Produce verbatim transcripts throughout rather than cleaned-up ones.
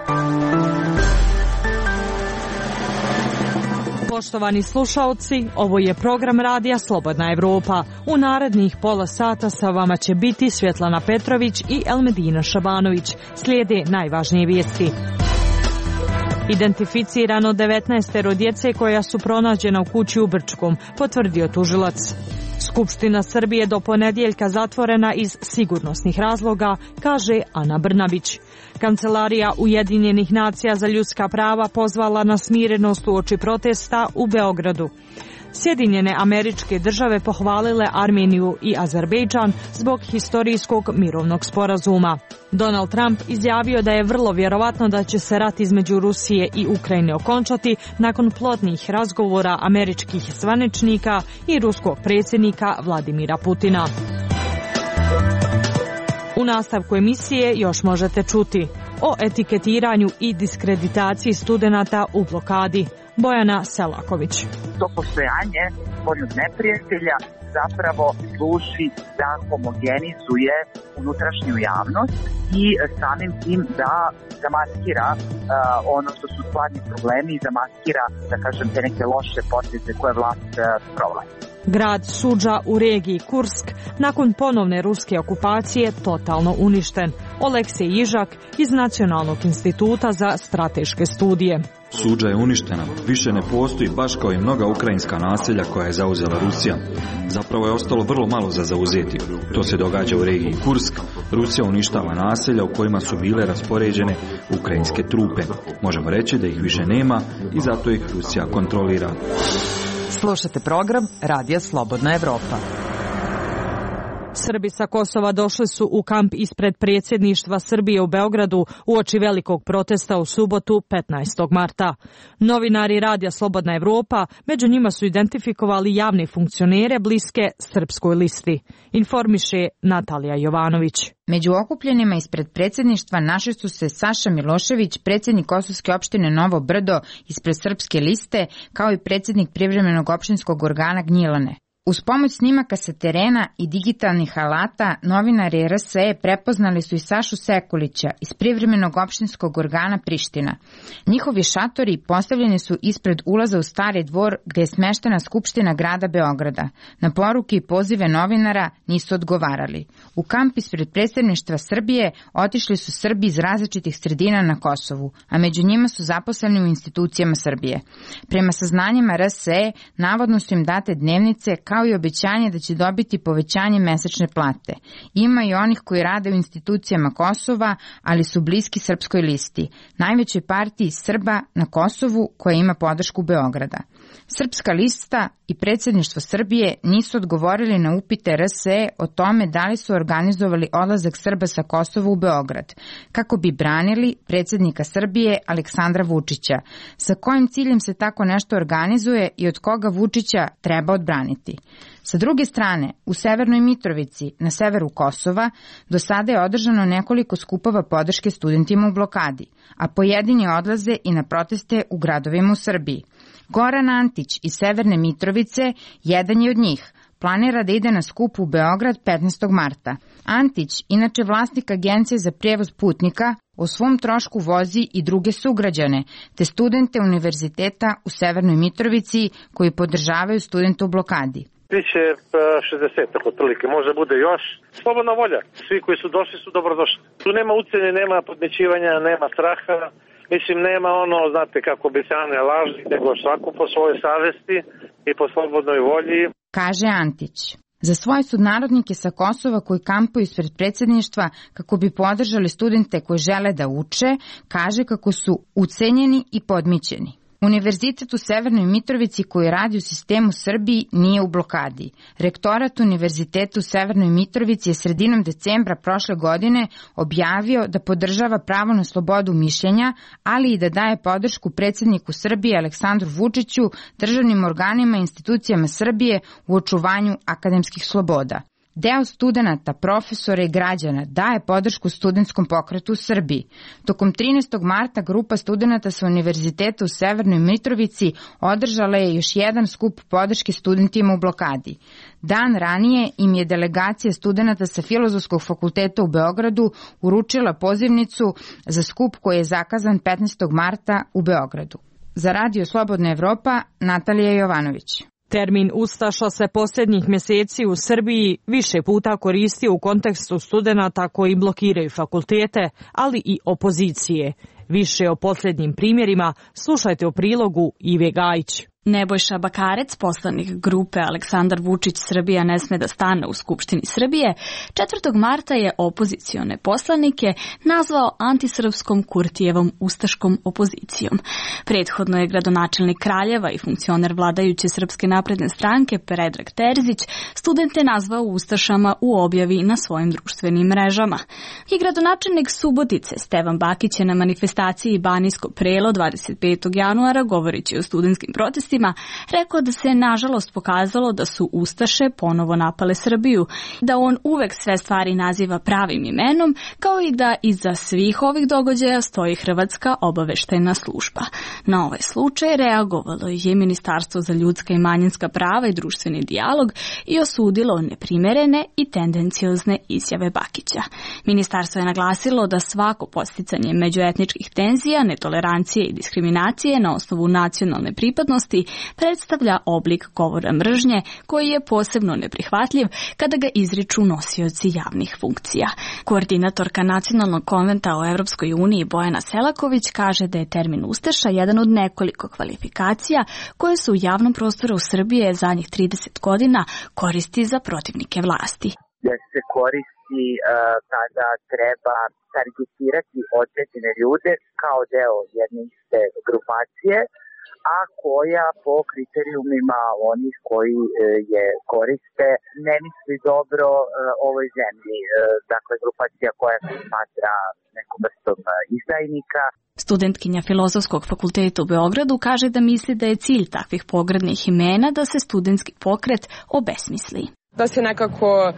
Poštovani slušaoci, ovo je program Radija Slobodna Evropa. U narednih pola sata sa vama će biti Svjetlana Petrović i Elmedina Šabanović. Slijede najvažnije vijesti. Identificirano devetnaestero djece koja su pronađena u kući u Brčkom, potvrdio tužilac. Skupština Srbije do ponedjeljka zatvorena iz sigurnosnih razloga, kaže Ana Brnabić. Kancelarija Ujedinjenih nacija za ljudska prava pozvala na smirenost uoči protesta u Beogradu. Sjedinjene Američke Države pohvalile Armeniju i Azerbejdžan zbog historijskog mirovnog sporazuma. Donald Trump izjavio da je vrlo vjerovatno da će se rat između Rusije i Ukrajine okončati nakon plodnih razgovora američkih zvaničnika i ruskog predsjednika Vladimira Putina. U nastavku emisije još možete čuti o etiketiranju i diskreditaciji studenata u blokadi. Bojana Selaković. To postojanje spoljnog neprijatelja zapravo služi da homogenizuje unutrašnju javnost i samim tim da zamaskira uh, ono što su stvarni problemi i zamaskira, da kažem, te neke loše poteze koje vlast uh, provlači. Grad Suđa u regiji Kursk nakon ponovne ruske okupacije totalno uništen. Oleksij Jižak iz Nacionalnog instituta za strateške studije. Suđa je uništena, više ne postoji baš kao i mnoga ukrajinska naselja koja je zauzela Rusija. Zapravo je ostalo vrlo malo za zauzeti. To se događa u regiji Kursk. Rusija uništava naselja u kojima su bile raspoređene ukrajinske trupe. Možemo reći da ih više nema i zato ih Rusija kontrolira. Slušate program Radija Slobodna Evropa. Srbi sa Kosova došli su u kamp ispred predsjedništva Srbije u Beogradu uoči velikog protesta u subotu petnaestog marta. Novinari Radija Slobodna Evropa među njima su identifikovali javne funkcionere bliske Srpskoj listi. Informiše Natalija Jovanović. Među okupljenima ispred predsjedništva našli su se Saša Milošević, predsjednik Kosovske opštine Novo Brdo ispred Srpske liste, kao i predsjednik privremenog opštinskog organa Gnjilane. Uz pomoć snimaka sa terena i digitalnih alata, novinari R S E prepoznali su i Sašu Sekulića iz privremenog opštinskog organa Priština. Njihovi šatori postavljeni su ispred ulaza u Stari dvor gdje je smeštena Skupština grada Beograda. Na poruke i pozive novinara nisu odgovarali. U kamp ispred predsjedništva Srbije otišli su Srbi iz različitih sredina na Kosovu, a među njima su zaposleni u institucijama Srbije. Prema saznanjima R S E, navodno su im date dnevnice kao i obećanje da će dobiti povećanje mesečne plate. Ima i onih koji rade u institucijama Kosova, ali su bliski Srpskoj listi, najvećoj partiji Srba na Kosovu koja ima podršku Beograda. Srpska lista i predsjedništvo Srbije nisu odgovorili na upite R S E o tome da li su organizovali odlazak Srba sa Kosova u Beograd, kako bi branili predsjednika Srbije Aleksandra Vučića, sa kojim ciljem se tako nešto organizuje i od koga Vučića treba odbraniti. Sa druge strane, u Severnoj Mitrovici, na severu Kosova, do sada je održano nekoliko skupova podrške studentima u blokadi, a pojedini odlaze i na proteste u gradovima u Srbiji. Goran Antić iz Severne Mitrovice jedan je od njih. Planira da ide na skup u Beograd petnaestog marta. Antić, inače vlasnik agencije za prijevoz putnika, o svom trošku vozi i druge sugrađane, te studente univerziteta u Severnoj Mitrovici koji podržavaju studente u blokadi. Biće šezdeset otprilike, može bude još. Slobodna volja. Svi koji su došli su dobrodošli. Tu nema ucjene, nema podmećivanja, nema straha. Mislim, nema ono, znate, kako obećane laži, nego svako po svojoj savesti i po slobodnoj volji. Kaže Antić. Za svoje sudnarodnike sa Kosova koji kampuju ispred predsjedništva kako bi podržali studente koji žele da uče, kaže kako su ucenjeni i podmićeni. Univerzitet u Severnoj Mitrovici koji radi u sistemu Srbiji nije u blokadi. Rektorat Univerziteta u Severnoj Mitrovici je sredinom decembra prošle godine objavio da podržava pravo na slobodu mišljenja, ali i da daje podršku predsjedniku Srbije Aleksandru Vučiću, državnim organima i institucijama Srbije u očuvanju akademskih sloboda. Deo studenata, profesora i građana daje podršku studentskom pokretu u Srbiji. Tokom trinaestog marta grupa studenata sa Univerziteta u Severnoj Mitrovici održala je još jedan skup podrške studentima u blokadi. Dan ranije im je delegacija studenata sa Filozofskog fakulteta u Beogradu uručila pozivnicu za skup koji je zakazan petnaestog marta u Beogradu. Za Radio Slobodna Evropa, Natalija Jovanović. Termin ustaša se posljednjih mjeseci u Srbiji više puta koristio u kontekstu studenata koji blokiraju fakultete, ali i opozicije. Više o posljednjim primjerima slušajte u prilogu Ive Gajić. Nebojša Bakarec, poslanik grupe Aleksandar Vučić Srbija ne sme da stane u Skupštini Srbije, četvrtog marta je opozicione poslanike nazvao antisrpskom Kurtijevom ustaškom opozicijom. Prethodno je gradonačelnik Kraljeva i funkcioner vladajuće Srpske napredne stranke Predrag Terzić studente nazvao ustašama u objavi na svojim društvenim mrežama. I gradonačelnik Subotice Stevan Bakić je na manifestaciji Banijsko prelo dvadeset petog januara, govoreći o studentskim protestima, rekao da se nažalost pokazalo da su ustaše ponovo napale Srbiju, da on uvek sve stvari naziva pravim imenom, kao i da iza svih ovih događaja stoji Hrvatska obaveštajna služba. Na ovaj slučaj reagovalo je Ministarstvo za ljudska i manjinska prava i društveni dijalog i osudilo neprimerene i tendenciozne izjave Bakića. Ministarstvo je naglasilo da svako podsticanje međuetničkih tenzija, netolerancije i diskriminacije na osnovu nacionalne pripadnosti predstavlja oblik govora mržnje koji je posebno neprihvatljiv kada ga izriču nosioci javnih funkcija. Koordinatorka Nacionalnog konventa o Evropskoj uniji Bojana Selaković kaže da je termin ustaša jedan od nekoliko kvalifikacija koje su u javnom prostoru u Srbije zadnjih trideset godina koristi za protivnike vlasti. Da se koristi uh, kada treba targetirati određene ljude kao deo jedne iste grupacije, a koja po kriterijumima onih koji e, je koriste ne misli dobro e, ovoj zemlji. E, dakle, grupacija koja se smatra nekom vrstom izdajnika. Studentkinja Filozofskog fakulteta u Beogradu kaže da misli da je cilj takvih pogrdnih imena da se studentski pokret obesmisli. Da se nekako uh,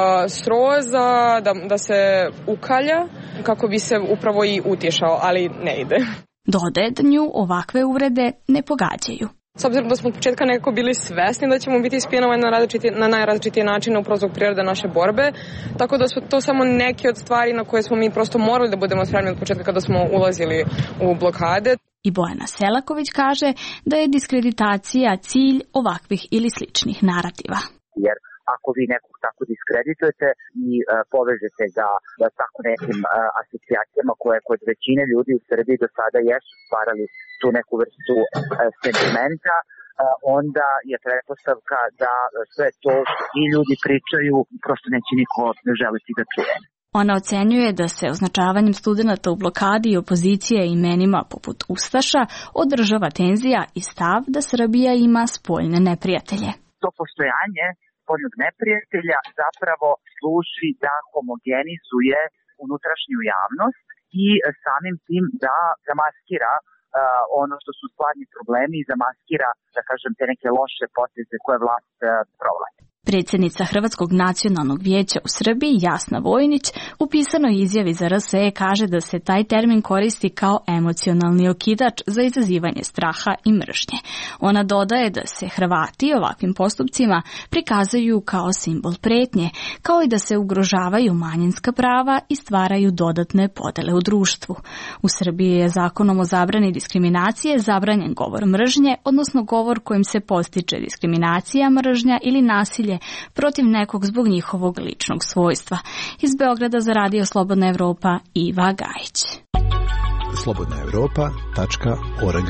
sroza, da, da se ukalja kako bi se upravo i utješao, ali ne ide. Dodaje da nju ovakve uvrede ne pogađaju. S obzirom da smo od početka nekako bili svesni da ćemo biti ispijenovani na, na najrazličitije načine upravo zbog prirode naše borbe, tako da su to samo neke od stvari na koje smo mi prosto morali da budemo spremni od početka kada smo ulazili u blokade. I Bojana Selaković kaže da je diskreditacija cilj ovakvih ili sličnih narativa. Jer ako vi nekog tako diskreditujete i uh, povežete ga da tako nekim uh, asocijacijama koje kod većine ljudi u Srbiji do sada jesu stvarali tu neku vrstu uh, sentimenta, uh, onda je pretpostavka da sve to i ljudi pričaju, prosto neće niko želiti da čuje. Ona ocenjuje da se označavanjem studenata u blokadi i opozicije imenima poput ustaša održava tenzija i stav da Srbija ima spoljne neprijatelje. To postojanje spoljnog neprijatelja zapravo služi da homogenizuje unutrašnju javnost i samim tim da zamaskira uh, ono što su stvarni problemi i zamaskira, da kažem, te neke loše poteze koje vlast uh, provodi. Predsjednica Hrvatskog nacionalnog vijeća u Srbiji, Jasna Vojnić, u pisanoj izjavi za R S E kaže da se taj termin koristi kao emocionalni okidač za izazivanje straha i mržnje. Ona dodaje da se Hrvati ovakvim postupcima prikazuju kao simbol pretnje, kao i da se ugrožavaju manjinska prava i stvaraju dodatne podele u društvu. U Srbiji je zakonom o zabrani diskriminacije zabranjen govor mržnje, odnosno govor kojim se postiče diskriminacija, mržnja ili nasilje protiv nekog zbog njihovog ličnog svojstva. Iz Beograda za Radio Slobodna Evropa, Iva Gajić. slobodna evropa tačka org.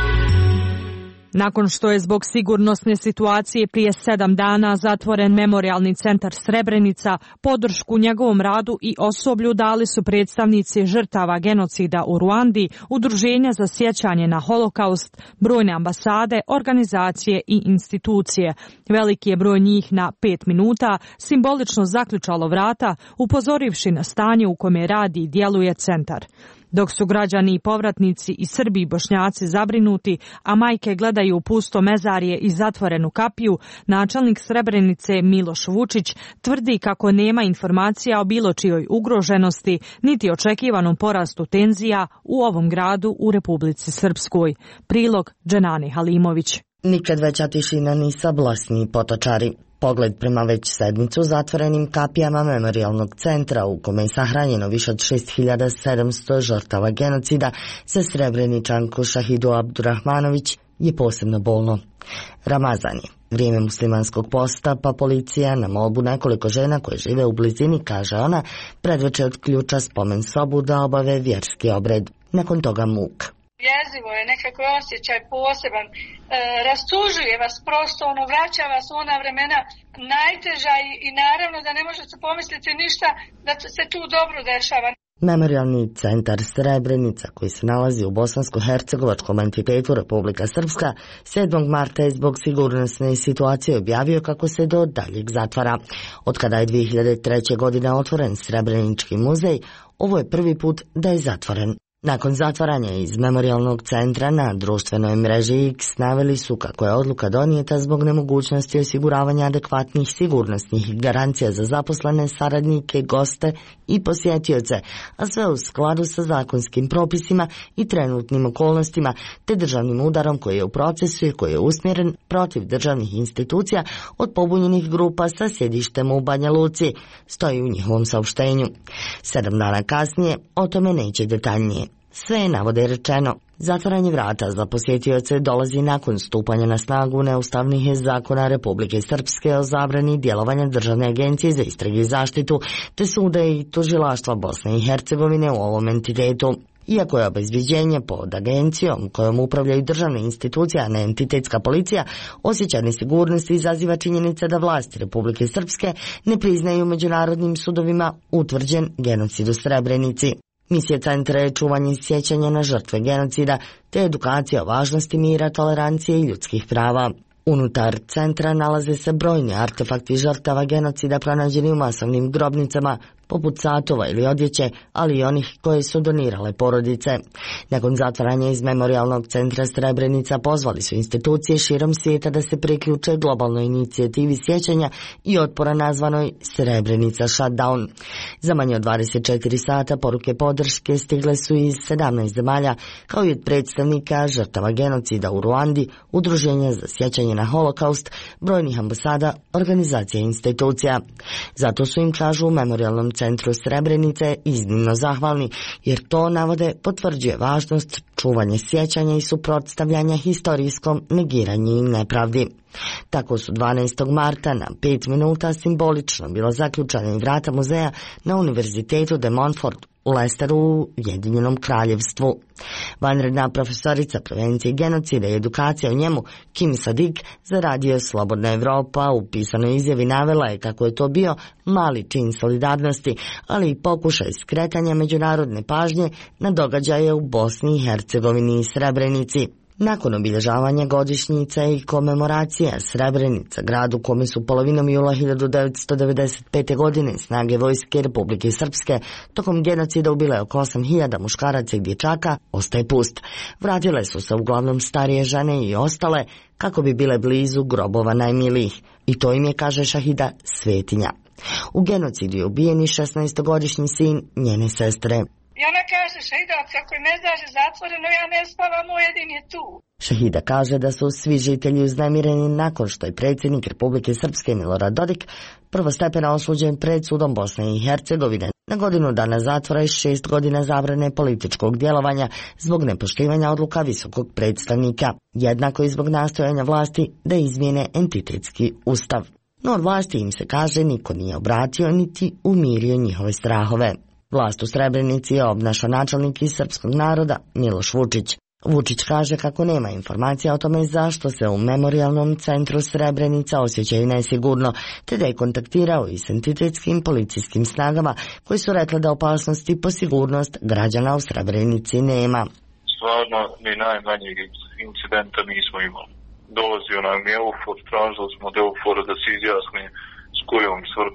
Nakon što je zbog sigurnosne situacije prije sedam dana zatvoren memorijalni centar Srebrenica, podršku njegovom radu i osoblju dali su predstavnici žrtava genocida u Ruandi, udruženja za sjećanje na holokaust, brojne ambasade, organizacije i institucije. Veliki je broj njih na pet minuta simbolično zaključalo vrata, upozorivši na stanje u kome radi i djeluje centar. Dok su građani i povratnici i Srbi i Bošnjaci zabrinuti, a majke gledaju u pusto mezarje i zatvorenu kapiju, načelnik Srebrenice Miloš Vučić tvrdi kako nema informacija o bilo čijoj ugroženosti niti očekivanom porastu tenzija u ovom gradu u Republici Srpskoj. Prilog Dženane Halimović. Nikad veća tišina ni sablasni potočari. Pogled prema već sedmicu zatvorenim kapijama memorijalnog centra u kome je sahranjeno više od šest hiljada sedamsto žrtava genocida za Srebreničanku Šahidu Abdurahmanović je posebno bolno. Ramazan je vrijeme muslimanskog posta, pa policija na molbu nekoliko žena koje žive u blizini, kaže ona, predveče od ključa spomen sobu da obave vjerski obred. Nakon toga muk. Jezivo je, nekako osjećaj poseban, e, rastužuje vas prosto, ono, vraća vas u ona vremena najteža i, i naravno da ne možete pomisliti ništa da se tu dobro dešava. Memorijalni centar Srebrenica, koji se nalazi u bosansko-hercegovačkom entitetu Republika Srpska, sedmog marta je zbog sigurnosne situacije objavio kako se do daljeg zatvara. Od kada je dvije hiljade treće. godine otvoren Srebrenički muzej, ovo je prvi put da je zatvoren. Nakon zatvaranja iz memorijalnog centra na društvenoj mreži X naveli su kako je odluka donijeta zbog nemogućnosti osiguravanja adekvatnih sigurnosnih garancija za zaposlene, saradnike, goste i posjetioce, a sve u skladu sa zakonskim propisima i trenutnim okolnostima, te državnim udarom koji je u procesu i koji je usmjeren protiv državnih institucija od pobunjenih grupa sa sjedištem u Banja Luci, stoji u njihovom saopštenju. Sedam dana kasnije o tome neće detaljnije. Sve je, navode, rečeno. Zatvaranje vrata za posjetioce dolazi nakon stupanja na snagu neustavnih zakona Republike Srpske o zabrani djelovanja Državne agencije za istrage i zaštitu, te suda i tužilaštva Bosne i Hercegovine u ovom entitetu. Iako je obezbjeđenje pod agencijom kojom upravljaju državne institucije, a ne entitetska policija, osjećaj nesigurnosti izaziva činjenica da vlasti Republike Srpske ne priznaju međunarodnim sudovima utvrđen genocid u Srebrenici. Misija centra je čuvanje sjećanja na žrtve genocida te edukacija o važnosti mira, tolerancije i ljudskih prava. Unutar centra nalaze se brojni artefakti žrtava genocida pronađeni u masovnim grobnicama, poput satova ili odjeće, ali i onih koje su donirale porodice. Nakon zatvaranja iz memorijalnog centra Srebrenica pozvali su institucije širom svijeta da se priključe globalnoj inicijativi sjećanja i otpora nazvanoj Srebrenica Shutdown. Za manje od dvadeset četiri sata poruke podrške stigle su iz sedamnaest zemalja, kao i od predstavnika žrtava genocida u Ruandi, Udruženja za sjećanje na holokaust, brojnih ambasada, organizacija i institucija. Zato su im, kažu, u memorijalnom centru Srebrenice iznimno zahvalni, jer to, navode, potvrđuje važnost čuvanja sjećanja i suprotstavljanja historijskom negiranju i nepravdi. Tako su dvanaestog marta na pet minuta simbolično bilo zaključane vrata muzeja na Univerzitetu de Montfort u Lesteru u Ujedinjenom Kraljevstvu. Vanredna profesorica prevencije genocida i edukacija o njemu, Kim Sadik, za radio Slobodna Evropa u pisanoj izjavi navela je kako je to bio mali čin solidarnosti, ali i pokušaj skretanja međunarodne pažnje na događaje u Bosni i Hercegovini i Srebrenici. Nakon obilježavanja godišnjica i komemoracija Srebrenica, grad u kome su polovinom jula hiljadu devetsto devedeset pete. godine snage vojske Republike Srpske tokom genocida ubile oko osam hiljada muškaraca i dječaka, ostaje pust. Vratile su se uglavnom starije žene i ostale kako bi bile blizu grobova najmilijih. I to im je, kaže Šahida, svetinja. U genocidu je ubijen i šesnaestogodišnji sin njene sestre. I ona kaže, Šahida, kako je mezaže zatvoreno, ja ne spavam, moj jedin je tu. Šahida kaže da su svi žitelji uznemireni nakon što je predsjednik Republike Srpske Milorad Dodik prvostepeno osuđen pred sudom Bosne i Hercegovine na godinu dana zatvora i šest godina zabrane političkog djelovanja zbog nepoštivanja odluka visokog predstavnika, jednako i zbog nastojanja vlasti da izmijene entitetski ustav. No od vlasti, im se kaže, niko nije obratio niti umirio njihove strahove. Vlast u Srebrenici je obnašao načelnik iz srpskog naroda Miloš Vučić. Vučić kaže kako nema informacija o tome zašto se u memorijalnom centru Srebrenica osjećaju nesigurno, te da je kontaktirao i s entitetskim policijskim snagama koji su rekli da opasnosti po sigurnost građana u Srebrenici nema. Stvarno ni najmanjeg incidenta nismo imali. Dolazio nam je Eufor, tražili smo od Eufora da se izjasni s kojom svrhom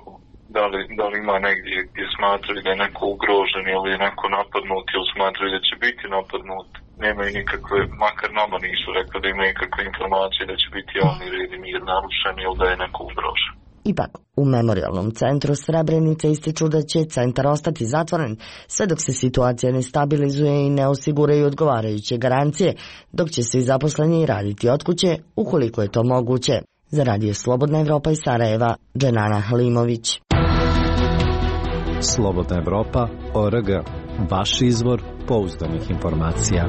Da li, da li ima negdje gdje smatraju da je neko ugrožen ili je neko napadnut ili smatraju da će biti napadnut. Nemaju nikakve, makar nama nisu rekli da imaju nikakve informacije da će biti javni red i mir narušen ili da je neko ugrožen. Ipak, u Memorijalnom centru Srebrenica ističu da će centar ostati zatvoren sve dok se situacija ne stabilizuje i ne osiguraju odgovarajuće garancije, dok će svi zaposleni raditi od kuće ukoliko je to moguće. Za Radio Slobodna Evropa iz Sarajeva, Dženana Halimović. Slobodna Evropa, O R G, vaš izvor pouzdanih informacija.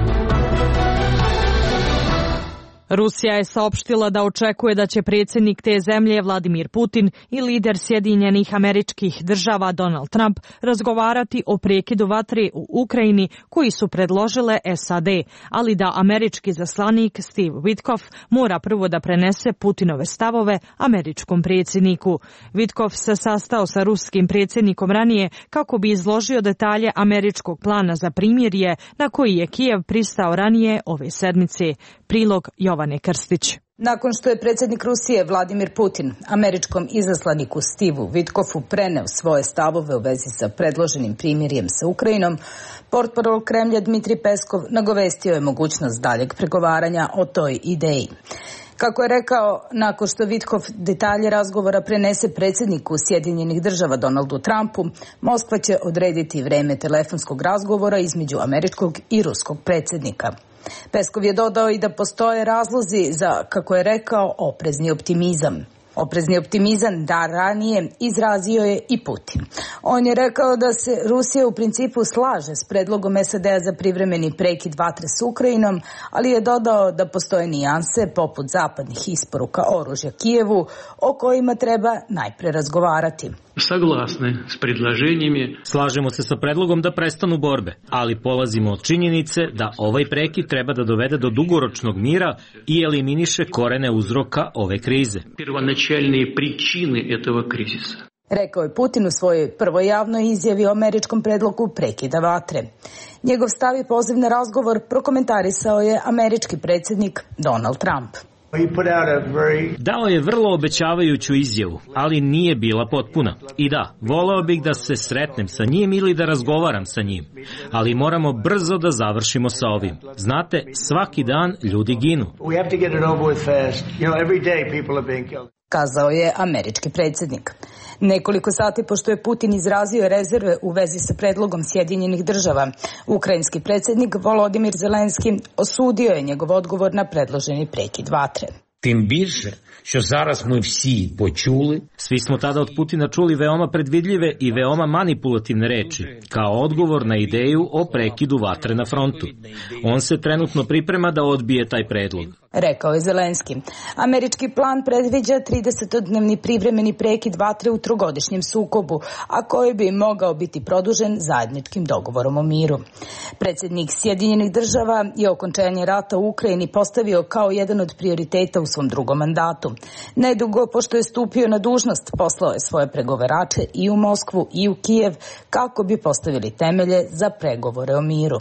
Rusija je saopštila da očekuje da će predsjednik te zemlje Vladimir Putin i lider Sjedinjenih Američkih Država Donald Trump razgovarati o prekidu vatre u Ukrajini koji su predložile S A D, ali da američki zaslanik Steve Witkoff mora prvo da prenese Putinove stavove američkom predsjedniku. Witkoff se sastao sa ruskim predsjednikom ranije kako bi izložio detalje američkog plana za primirje na koji je Kijev pristao ranije ove sedmice. Prilog Jovane Krstić. Nakon što je predsjednik Rusije Vladimir Putin američkom izaslaniku Steveu Witkoffu preneo svoje stavove u vezi sa predloženim primirjem sa Ukrajinom, portparol Kremlja Dmitrij Peskov nagovestio je mogućnost daljeg pregovaranja o toj ideji. Kako je rekao, nakon što Witkoff detalje razgovora prenese predsjedniku Sjedinjenih Država Donaldu Trumpu, Moskva će odrediti vreme telefonskog razgovora između američkog i ruskog predsjednika. Peskov je dodao i da postoje razlozi za, kako je rekao, oprezni optimizam. Oprezni optimizam da ranije izrazio je i Putin. On je rekao da se Rusija u principu slaže s predlogom S A D-a za privremeni prekid vatre s Ukrajinom, ali je dodao da postoje nijanse poput zapadnih isporuka oružja Kijevu o kojima treba najpre razgovarati. Saglasni s predlaženjima. Slažemo se sa predlogom da prestanu borbe, ali polazimo od činjenice da ovaj prekid treba da dovede do dugoročnog mira i eliminiše korene uzroka ove krize. Первоначальные причины этого кризиса. Rekao je Putin u svojoj prvoj javnoj izjavi o američkom predlogu prekida vatre. Njegov stav i poziv na razgovor prokomentarisao je američki predsjednik Donald Trump. Dao je vrlo obećavajuću izjavu, ali nije bila potpuna. I da, voleo bih da se sretnem sa njim ili da razgovaram sa njim, ali moramo brzo da završimo sa ovim. Znate, svaki dan ljudi ginu. Kazao je američki predsjednik. Nekoliko sati pošto je Putin izrazio rezerve u vezi sa predlogom Sjedinjenih Država, ukrajinski predsjednik Volodimir Zelenski osudio je njegov odgovor na predloženi prekid vatre. Тим більше, що зараз ми всі почули. Svi smo tada od Putina čuli veoma predvidljive i veoma manipulativne reči, kao odgovor na ideju o prekidu vatre na frontu. On se trenutno priprema da odbije taj predlog. Rekao je Zelenski. Američki plan predviđa tridesetodnevni privremeni prekid vatre u trogodišnjem sukobu, a koji bi mogao biti produžen zajedničkim dogovorom o miru. Predsjednik Sjedinjenih Država je okončanje rata u Ukrajini postavio kao jedan od prioriteta u svom drugom mandatu. Nedugo pošto je stupio na dužnost, poslao je svoje pregovarače i u Moskvu i u Kijev kako bi postavili temelje za pregovore o miru.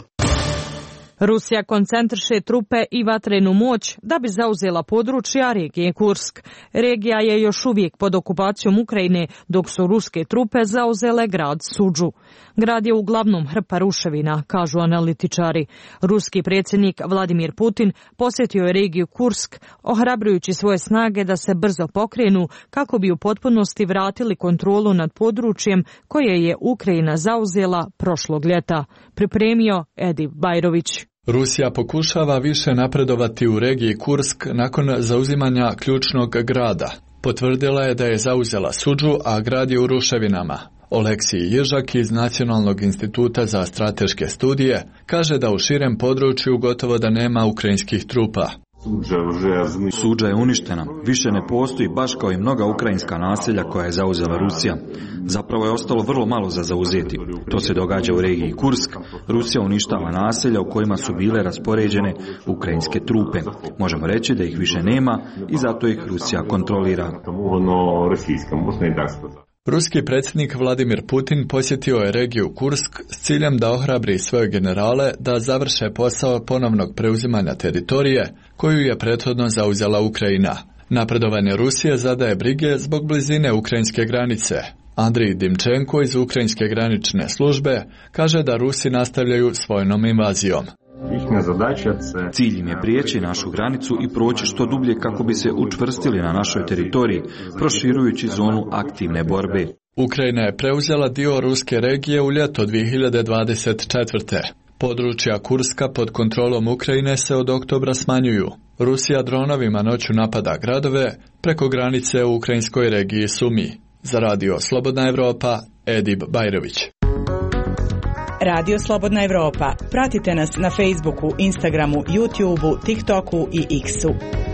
Rusija koncentriše trupe i vatrenu moć da bi zauzela područja regije Kursk. Regija je još uvijek pod okupacijom Ukrajine, dok su ruske trupe zauzele grad Sudžu. Grad je uglavnom hrpa ruševina, kažu analitičari. Ruski predsjednik Vladimir Putin posjetio je regiju Kursk, ohrabrujući svoje snage da se brzo pokrenu kako bi u potpunosti vratili kontrolu nad područjem koje je Ukrajina zauzela prošlog ljeta. Pripremio Edi Bajrović. Rusija pokušava više napredovati u regiji Kursk nakon zauzimanja ključnog grada. Potvrdila je da je zauzela Sudžu, a grad je u ruševinama. Oleksij Ježak iz Nacionalnog instituta za strateške studije kaže da u širem području gotovo da nema ukrajinskih trupa. Sudža je uništena. Više ne postoji baš kao i mnoga ukrajinska naselja koja je zauzela Rusija. Zapravo je ostalo vrlo malo za zauzeti. To se događa u regiji Kursk. Rusija uništava naselja u kojima su bile raspoređene ukrajinske trupe. Možemo reći da ih više nema i zato ih Rusija kontrolira. Ruski predsjednik Vladimir Putin posjetio je regiju Kursk s ciljem da ohrabri svoje generale da završe posao ponovnog preuzimanja teritorije koju je prethodno zauzela Ukrajina. Napredovanje Rusije zadaje brige zbog blizine ukrajinske granice. Andrij Dimčenko iz ukrajinske granične službe kaže da Rusi nastavljaju s vojnom invazijom. Cilj im je prijeći našu granicu i proći što dublje kako bi se učvrstili na našoj teritoriji, proširujući zonu aktivne borbe. Ukrajina je preuzela dio ruske regije u ljeto dvije hiljade dvadeset četvrte. Područja Kurska pod kontrolom Ukrajine se od oktobra smanjuju. Rusija dronovima noću napada gradove preko granice u ukrajinskoj regiji Sumi. Za radio Slobodna Evropa, Edib Bajrović. Radio Slobodna Evropa. Pratite nas na Facebooku, Instagramu, YouTubeu, TikToku i X-u.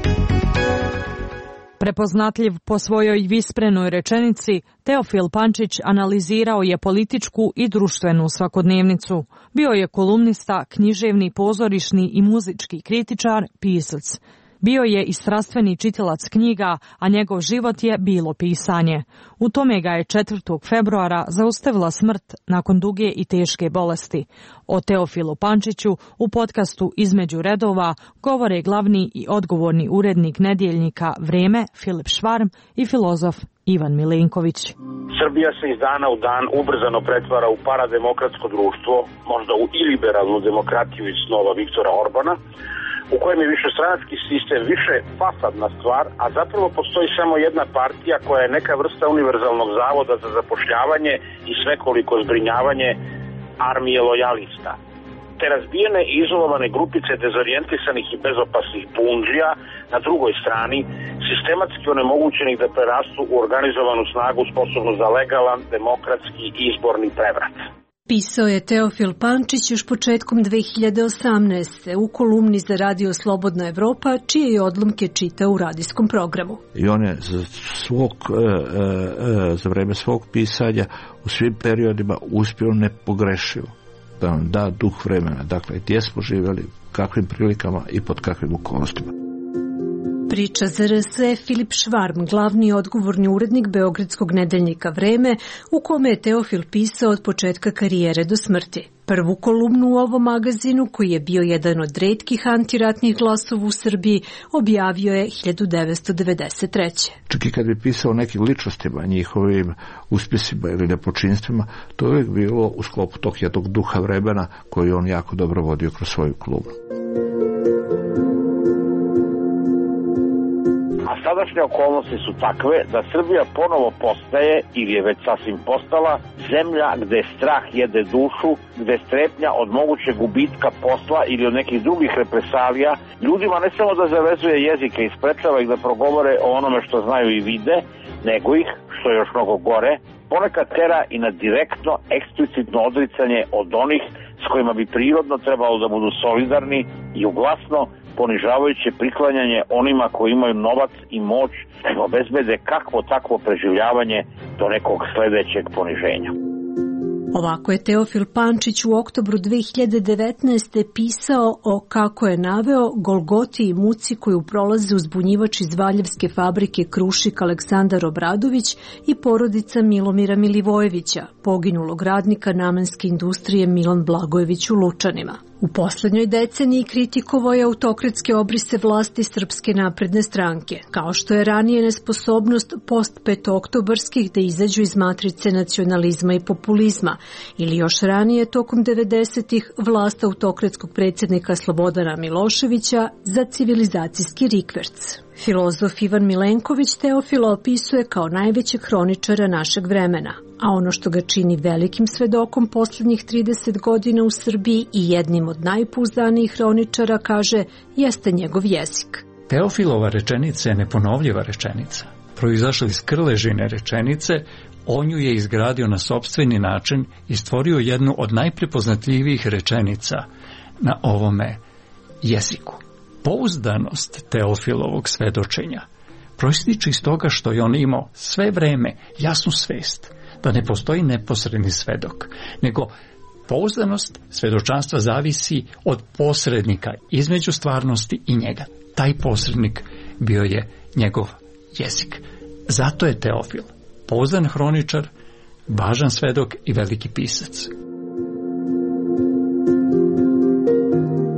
Prepoznatljiv po svojoj visprenoj rečenici, Teofil Pančić analizirao je političku i društvenu svakodnevnicu. Bio je kolumnista, književni, pozorišni i muzički kritičar, pisac. Bio je i strastveni čitilac knjiga, a njegov život je bilo pisanje. U tome ga je četvrtog februara zaustavila smrt nakon duge i teške bolesti. O Teofilu Pančiću u podcastu Između redova govore glavni i odgovorni urednik nedjeljnika Vreme Filip Švarm i filozof Ivan Milenković. Srbija se iz dana u dan ubrzano pretvara u parademokratsko društvo, možda u iliberalnu demokratiju iz snova Viktora Orbana, u kojem je višestranački sistem više fasadna stvar, a zapravo postoji samo jedna partija koja je neka vrsta univerzalnog zavoda za zapošljavanje i svekoliko zbrinjavanje armije lojalista. Te razbijene i izolovane grupice dezorijentisanih i bezopasnih bundžija na drugoj strani, sistematski onemogućenih da prerastu u organizovanu snagu sposobnu za legalan, demokratski izborni prevrat. Pisao je Teofil Pančić još početkom dve hiljade osamnaeste. u kolumni za radio Slobodna Evropa, čije je odlomke čitao u radijskom programu. I on je za, svog, za vreme svog pisanja u svim periodima uspio nepogrešivo da nam da duh vremena. Dakle, gdje smo živjeli, kakvim prilikama i pod kakvim okolnostima. Priča za R S E Filip Švarm, glavni i odgovorni urednik beogradskog nedeljnika Vreme, u kome je Teofil pisao od početka karijere do smrti. Prvu kolumnu u ovom magazinu, koji je bio jedan od retkih antiratnih glasova u Srbiji, objavio je hiljadu devetsto devedeset treće. Čak i kad bi pisao o nekim ličnostima, njihovim uspjesima ili nepočinstvima, to je uvijek bilo u sklopu tog jednog duha vremena koji on jako dobro vodio kroz svoju kolumnu. Sadašnje okolnosti su takve da Srbija ponovo postaje, ili je već sasvim postala, zemlja gde strah jede dušu, gde strepnja od mogućeg gubitka posla ili od nekih drugih represalija ljudima ne samo da zavezuje jezike i sprečava ih da progovore o onome što znaju i vide, nego ih, što je još mnogo gore, ponekad tera i na direktno, eksplicitno odricanje od onih s kojima bi prirodno trebalo da budu solidarni i uglasno ponižavajuće priklanjanje onima koji imaju novac i moć da im obezbede kakvo takvo preživljavanje do nekog sledećeg poniženja. Ovako je Teofil Pančić u oktobru dve hiljade devetnaeste. pisao o, kako je naveo, golgoti i muci koju prolaze uzbunjivač iz Valjevske fabrike Krušik Aleksandar Obradović i porodica Milomira Milivojevića, poginulog radnika namenske industrije Milan Blagojević u Lučanima. U poslednjoj deceniji kritikovao je autokratske obrise vlasti Srpske napredne stranke, kao što je ranije nesposobnost post-petooktobarskih da izađu iz matrice nacionalizma i populizma, ili još ranije tokom devedesetih vlast autokratskog predsjednika Slobodana Miloševića za civilizacijski rikverc. Filozof Ivan Milenković Teofila opisuje kao najvećeg hroničara našeg vremena, a ono što ga čini velikim svedokom posljednjih trideset godina u Srbiji i jednim od najpouzdanijih hroničara, kaže, jeste njegov jezik. Teofilova rečenica je neponovljiva rečenica. Proizašla iz krležine rečenice, on ju je izgradio na sopstveni način i stvorio jednu od najprepoznatljivijih rečenica na ovome jeziku. Pouzdanost Teofilovog svedočenja proističe iz toga što je on imao sve vreme jasnu svest da ne postoji neposredni svedok, nego pouzdanost svedočanstva zavisi od posrednika između stvarnosti i njega. Taj posrednik bio je njegov jezik. Zato je Teofil pouzdan hroničar, važan svedok i veliki pisac.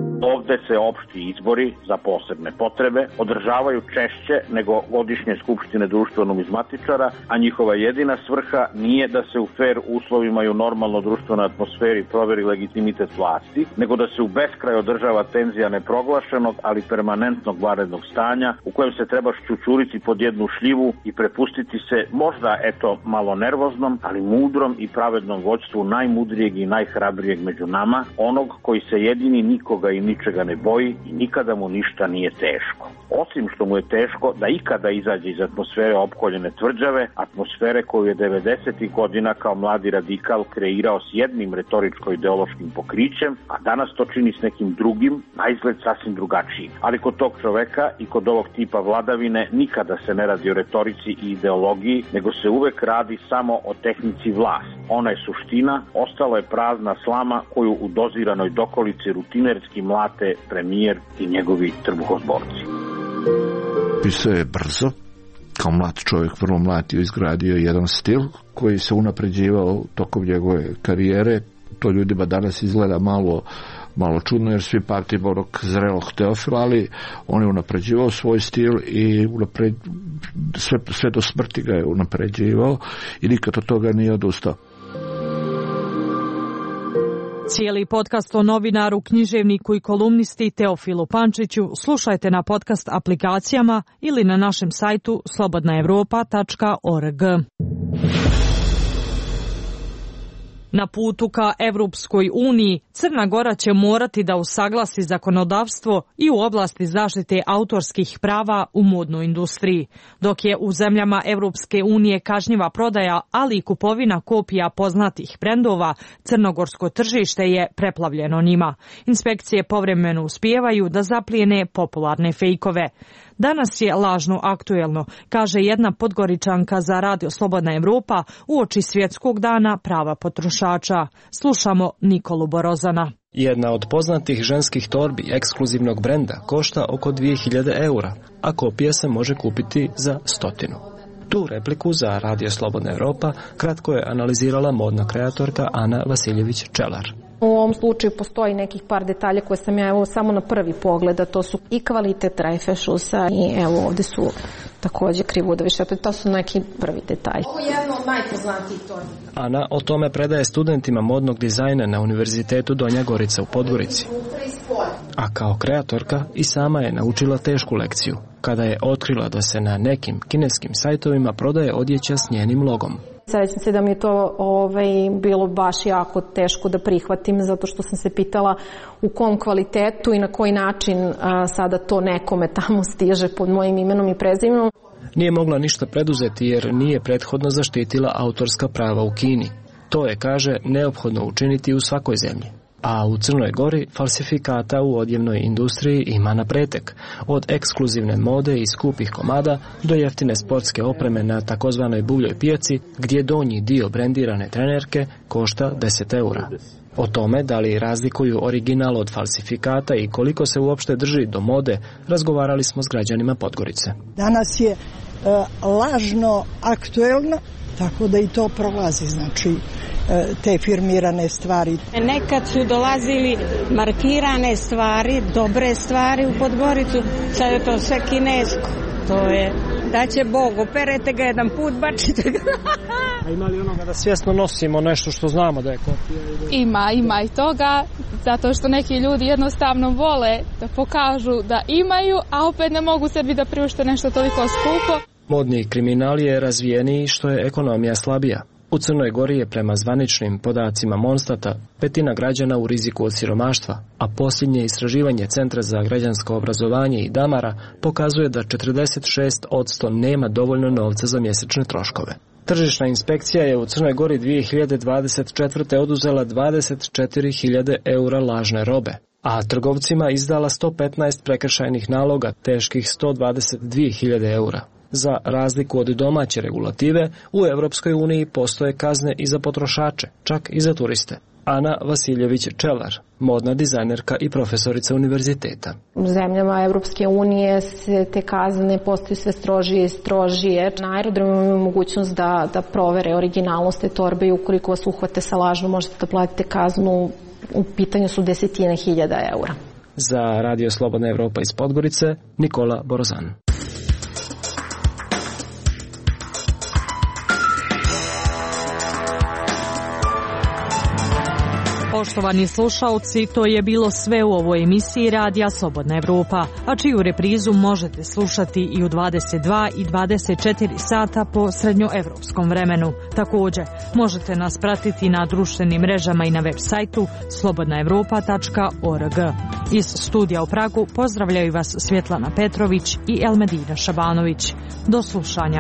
Vode se opšti izbori za posebne potrebe, održavaju češće nego godišnje skupštine društveno-numizmatičara, a njihova jedina svrha nije da se u fer uslovima i u normalno društvenoj atmosferi proveri legitimitet vlasti, nego da se u beskraj održava tenzija neproglašenog, ali permanentnog vanrednog stanja u kojem se treba šćučuriti pod jednu šljivu i prepustiti se možda eto malo nervoznom, ali mudrom i pravednom vođstvu najmudrijeg i najhrabrijeg među nama, onog koji se jedini nikoga i ničega ne boji i nikada mu ništa nije teško. Osim što mu je teško da ikada izađe iz atmosfere opkoljene tvrđave, atmosfere koju je devedesetih godina kao mladi radikal kreirao s jednim retoričko-ideološkim pokrićem, a danas to čini s nekim drugim, na izgled sasvim drugačijim. Ali kod tog čoveka i kod ovog tipa vladavine nikada se ne radi o retorici i ideologiji, nego se uvek radi samo o tehnici vlasti. Ona je suština, ostala je prazna slama koju u doziranoj dokolici rutinerski mlate premijer i njegovi trbuhozborci. Pisao je brzo, kao mlad čovjek, vrlo mlad, je izgradio jedan stil koji se unapređivao tokom njegove karijere. To ljudima danas izgleda malo malo čudno jer svi pamtimo onog zrelog Teofila, ali on je unapređivao svoj stil i unapred, sve, sve do smrti ga je unapređivao i nikad od toga nije odustao. Cijeli podcast o novinaru, književniku i kolumnisti Teofilu Pančiću slušajte na podcast aplikacijama ili na našem sajtu slobodna evropa tačka org. Na putu ka Evropskoj uniji, Crna Gora će morati da usaglasi zakonodavstvo i u oblasti zaštite autorskih prava u modnoj industriji, dok je u zemljama Evropske unije kažnjiva prodaja, ali i kupovina kopija poznatih brendova, crnogorsko tržište je preplavljeno njima. Inspekcije povremeno uspijevaju da zaplijene popularne fejkove. Danas je lažno aktuelno, kaže jedna Podgoričanka za Radio Slobodna Evropa uoči Svjetskog dana prava potrošača. Slušamo Nikolu Borozana. Jedna od poznatih ženskih torbi ekskluzivnog brenda košta oko dvije hiljade eura, a kopija se može kupiti za stotinu. Tu repliku za Radio Slobodna Evropa kratko je analizirala modna kreatorka Ana Vasiljević-Čelar. U ovom slučaju postoji nekih par detalja koje sam ja evo samo na prvi pogled, a to su i kvalitet rajfešusa i evo ovdje su također krivudovi šepe, to su neki prvi detalji. Ovo je jedno od najpoznatijih torbi. Ana o tome predaje studentima modnog dizajna na Univerzitetu Donja Gorica u Podgorici. A kao kreatorka i sama je naučila tešku lekciju, kada je otkrila da se na nekim kineskim sajtovima prodaje odjeća s njenim logom. Srećam se da mi je to ovaj, bilo baš jako teško da prihvatim, zato što sam se pitala u kom kvalitetu i na koji način a, sada to nekome tamo stiže pod mojim imenom i prezimenom. Nije mogla ništa preduzeti jer nije prethodno zaštitila autorska prava u Kini. To je, kaže, neophodno učiniti u svakoj zemlji. A u Crnoj Gori falsifikata u odjevnoj industriji ima na pretek. Od ekskluzivne mode i skupih komada do jeftine sportske opreme na takozvanoj buvljoj pijaci, gdje donji dio brendirane trenerke košta deset eura. O tome da li razlikuju original od falsifikata i koliko se uopšte drži do mode, razgovarali smo s građanima Podgorice. Danas je uh, lažno aktuelno, tako da i to prolazi, znači te firmirane stvari. Nekad su dolazili markirane stvari, dobre stvari u Podgoricu, sad je to sve kinesko. To je, da će Bog, operete ga jedan put, bačite ga. A ima li onoga da svjesno nosimo nešto što znamo da je kopija? Ima, ima i toga, zato što neki ljudi jednostavno vole da pokažu da imaju, a opet ne mogu sebi da priušte nešto toliko skupo. Modni kriminal je razvijeniji što je ekonomija slabija. U Crnoj Gori je prema zvaničnim podacima Monstata petina građana u riziku od siromaštva, a posljednje istraživanje Centra za građansko obrazovanje i Damara pokazuje da četrdeset šest posto nema dovoljno novca za mjesečne troškove. Tržišna inspekcija je u Crnoj Gori dvije hiljade dvadeset četvrte oduzela dvadeset četiri hiljade eura lažne robe, a trgovcima izdala sto petnaest prekršajnih naloga teških sto dvadeset dvije hiljade eura. Za razliku od domaće regulative, u Evropskoj uniji postoje kazne i za potrošače, čak i za turiste. Ana Vasiljević-Čelar, modna dizajnerka i profesorica univerziteta. U zemljama Evropske unije se te kazne postaju sve strožije i strožije. Na aerodromu imaju mogućnost da, da provere originalnost te torbe i ukoliko vas uhvate sa lažnom možete da platite kaznu, u pitanju su desetine hiljada eura. Za Radio Slobodna Evropa iz Podgorice, Nikola Borozan. Poštovani slušalci, to je bilo sve u ovoj emisiji Radija Slobodna Evropa, a čiju reprizu možete slušati i u dvadeset dva i dvadeset četiri sata po srednjoevropskom vremenu. Također, možete nas pratiti na društvenim mrežama i na web sajtu slobodna evropa tačka org. Iz studija u Pragu pozdravljaju vas Svjetlana Petrović i Elmedina Šabanović. Do slušanja.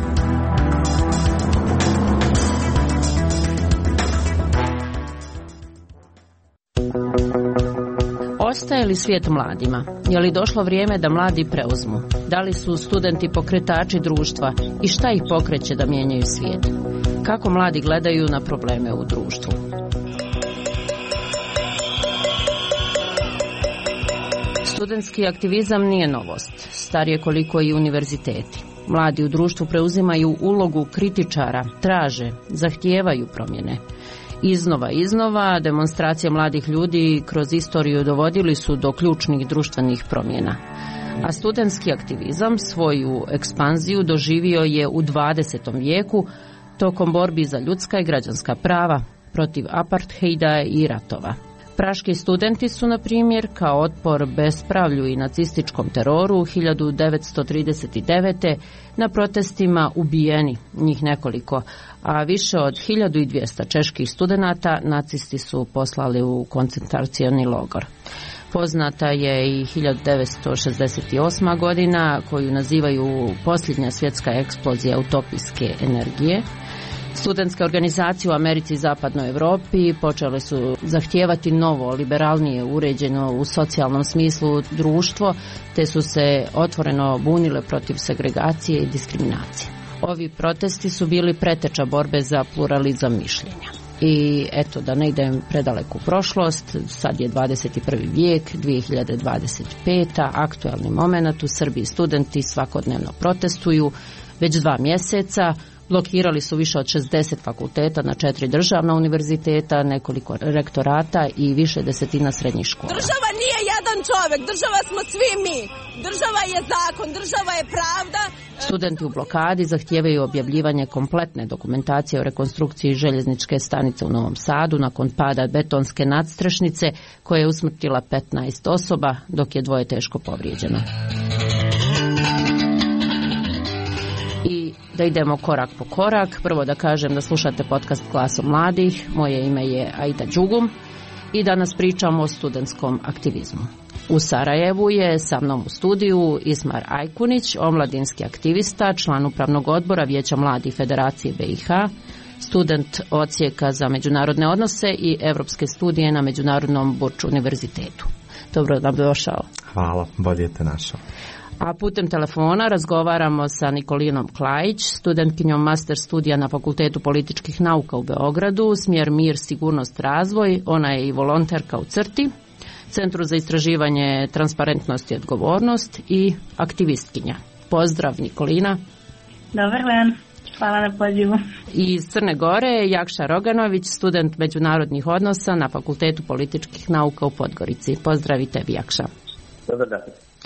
Ostaje li svijet mladima? Je li došlo vrijeme da mladi preuzmu? Da li su studenti pokretači društva i šta ih pokreće da mijenjaju svijet? Kako mladi gledaju na probleme u društvu? Studentski aktivizam nije novost, star je koliko i univerziteti. Mladi u društvu preuzimaju ulogu kritičara, traže, zahtijevaju promjene. Iznova iznova demonstracije mladih ljudi kroz istoriju dovodili su do ključnih društvenih promjena. A studentski aktivizam svoju ekspanziju doživio je u dvadesetom vijeku tokom borbi za ljudska i građanska prava, protiv apartheida i ratova. Praški studenti su, na primjer, kao otpor bespravlju i nacističkom teroru hiljadu devetsto trideset devete. na protestima ubijeni, njih nekoliko, a više od hiljadu dvjesto čeških studenata nacisti su poslali u koncentracioni logor. Poznata je i hiljadu devetsto šezdeset osma. godina, koju nazivaju posljednja svjetska eksplozija utopijske energije. Studentske organizacije u Americi i Zapadnoj Europi počele su zahtijevati novo, liberalnije uređeno u socijalnom smislu društvo, te su se otvoreno bunile protiv segregacije i diskriminacije. Ovi protesti su bili preteča borbe za pluralizam mišljenja. I eto, da ne idem predaleku prošlost, sad je dvadeset prvi vijek, dvije hiljade dvadeset peta. aktualni moment, u Srbiji studenti svakodnevno protestuju već dva mjeseca. Blokirali su više od šezdeset fakulteta na četiri državna univerziteta, nekoliko rektorata i više desetina srednjih škola. Država nije jedan čovjek, država smo svi mi. Država je zakon, država je pravda. Studenti u blokadi zahtijevaju objavljivanje kompletne dokumentacije o rekonstrukciji željezničke stanice u Novom Sadu nakon pada betonske nadstrešnice koja je usmrtila petnaest osoba, dok je dvoje teško povrijeđeno. Da idemo korak po korak. Prvo da kažem da slušate podcast Glasom mladih. Moje ime je Aida Đugum i danas pričamo o studentskom aktivizmu. U Sarajevu je sa mnom u studiju Ismar Ajkunić, omladinski aktivista, član upravnog odbora Vijeća mladih Federacije B i H, student odsjeka za međunarodne odnose i evropske studije na Međunarodnom Burč univerzitetu. Dobro nam došao. Hvala, bolje te našao. A putem telefona razgovaramo sa Nikolinom Klajić, studentkinjom master studija na Fakultetu političkih nauka u Beogradu, smjer Mir, sigurnost, razvoj. Ona je i volonterka u CRTI, Centru za istraživanje transparentnost i odgovornost, i aktivistkinja. Pozdrav, Nikolina. Dobar dan, hvala na pozivu. I iz Crne Gore Jakša Roganović, student međunarodnih odnosa na Fakultetu političkih nauka u Podgorici. Pozdrav i tebi, Jakša. Dobar dan.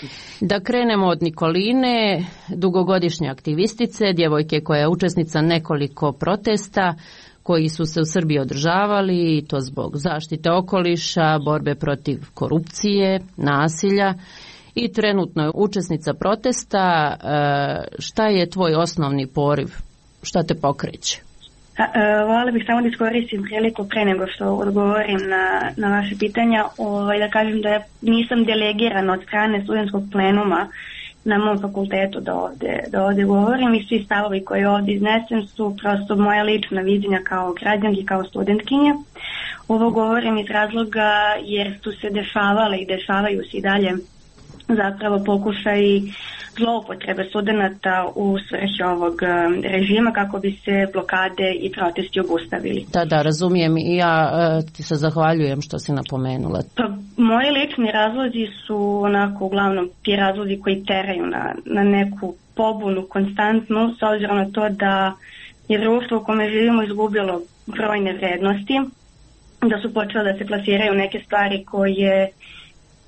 Da krenemo od Nikoline, dugogodišnje aktivistice, djevojke koja je učesnica nekoliko protesta koji su se u Srbiji održavali, i to zbog zaštite okoliša, borbe protiv korupcije, nasilja, i trenutno je učesnica protesta. Šta je tvoj osnovni poriv? Šta te pokreće? Voljela bih samo da iskoristim priliku pre nego što odgovorim na, na vaše pitanja, ovaj, da kažem da nisam delegirana od strane studentskog plenuma na mom fakultetu da ovde, da ovde govorim, i svi stavovi koji ovdje iznesem su prosto moja lična viđenja kao građanki, kao studentkinje. Ovo govorim iz razloga jer su se dešavale i dešavaju se i dalje zapravo pokušaj zloupotrebe studenata u svrhi ovog režima kako bi se blokade i protesti obustavili. Da, da, razumijem, i ja e, ti se zahvaljujem što si napomenula. Pa, moji lični razlozi su onako uglavnom ti razlozi koji teraju na, na neku pobunu konstantnu, s obzirom na to da je društvo u kome živimo izgubilo brojne vrednosti, da su počele da se plasiraju neke stvari koje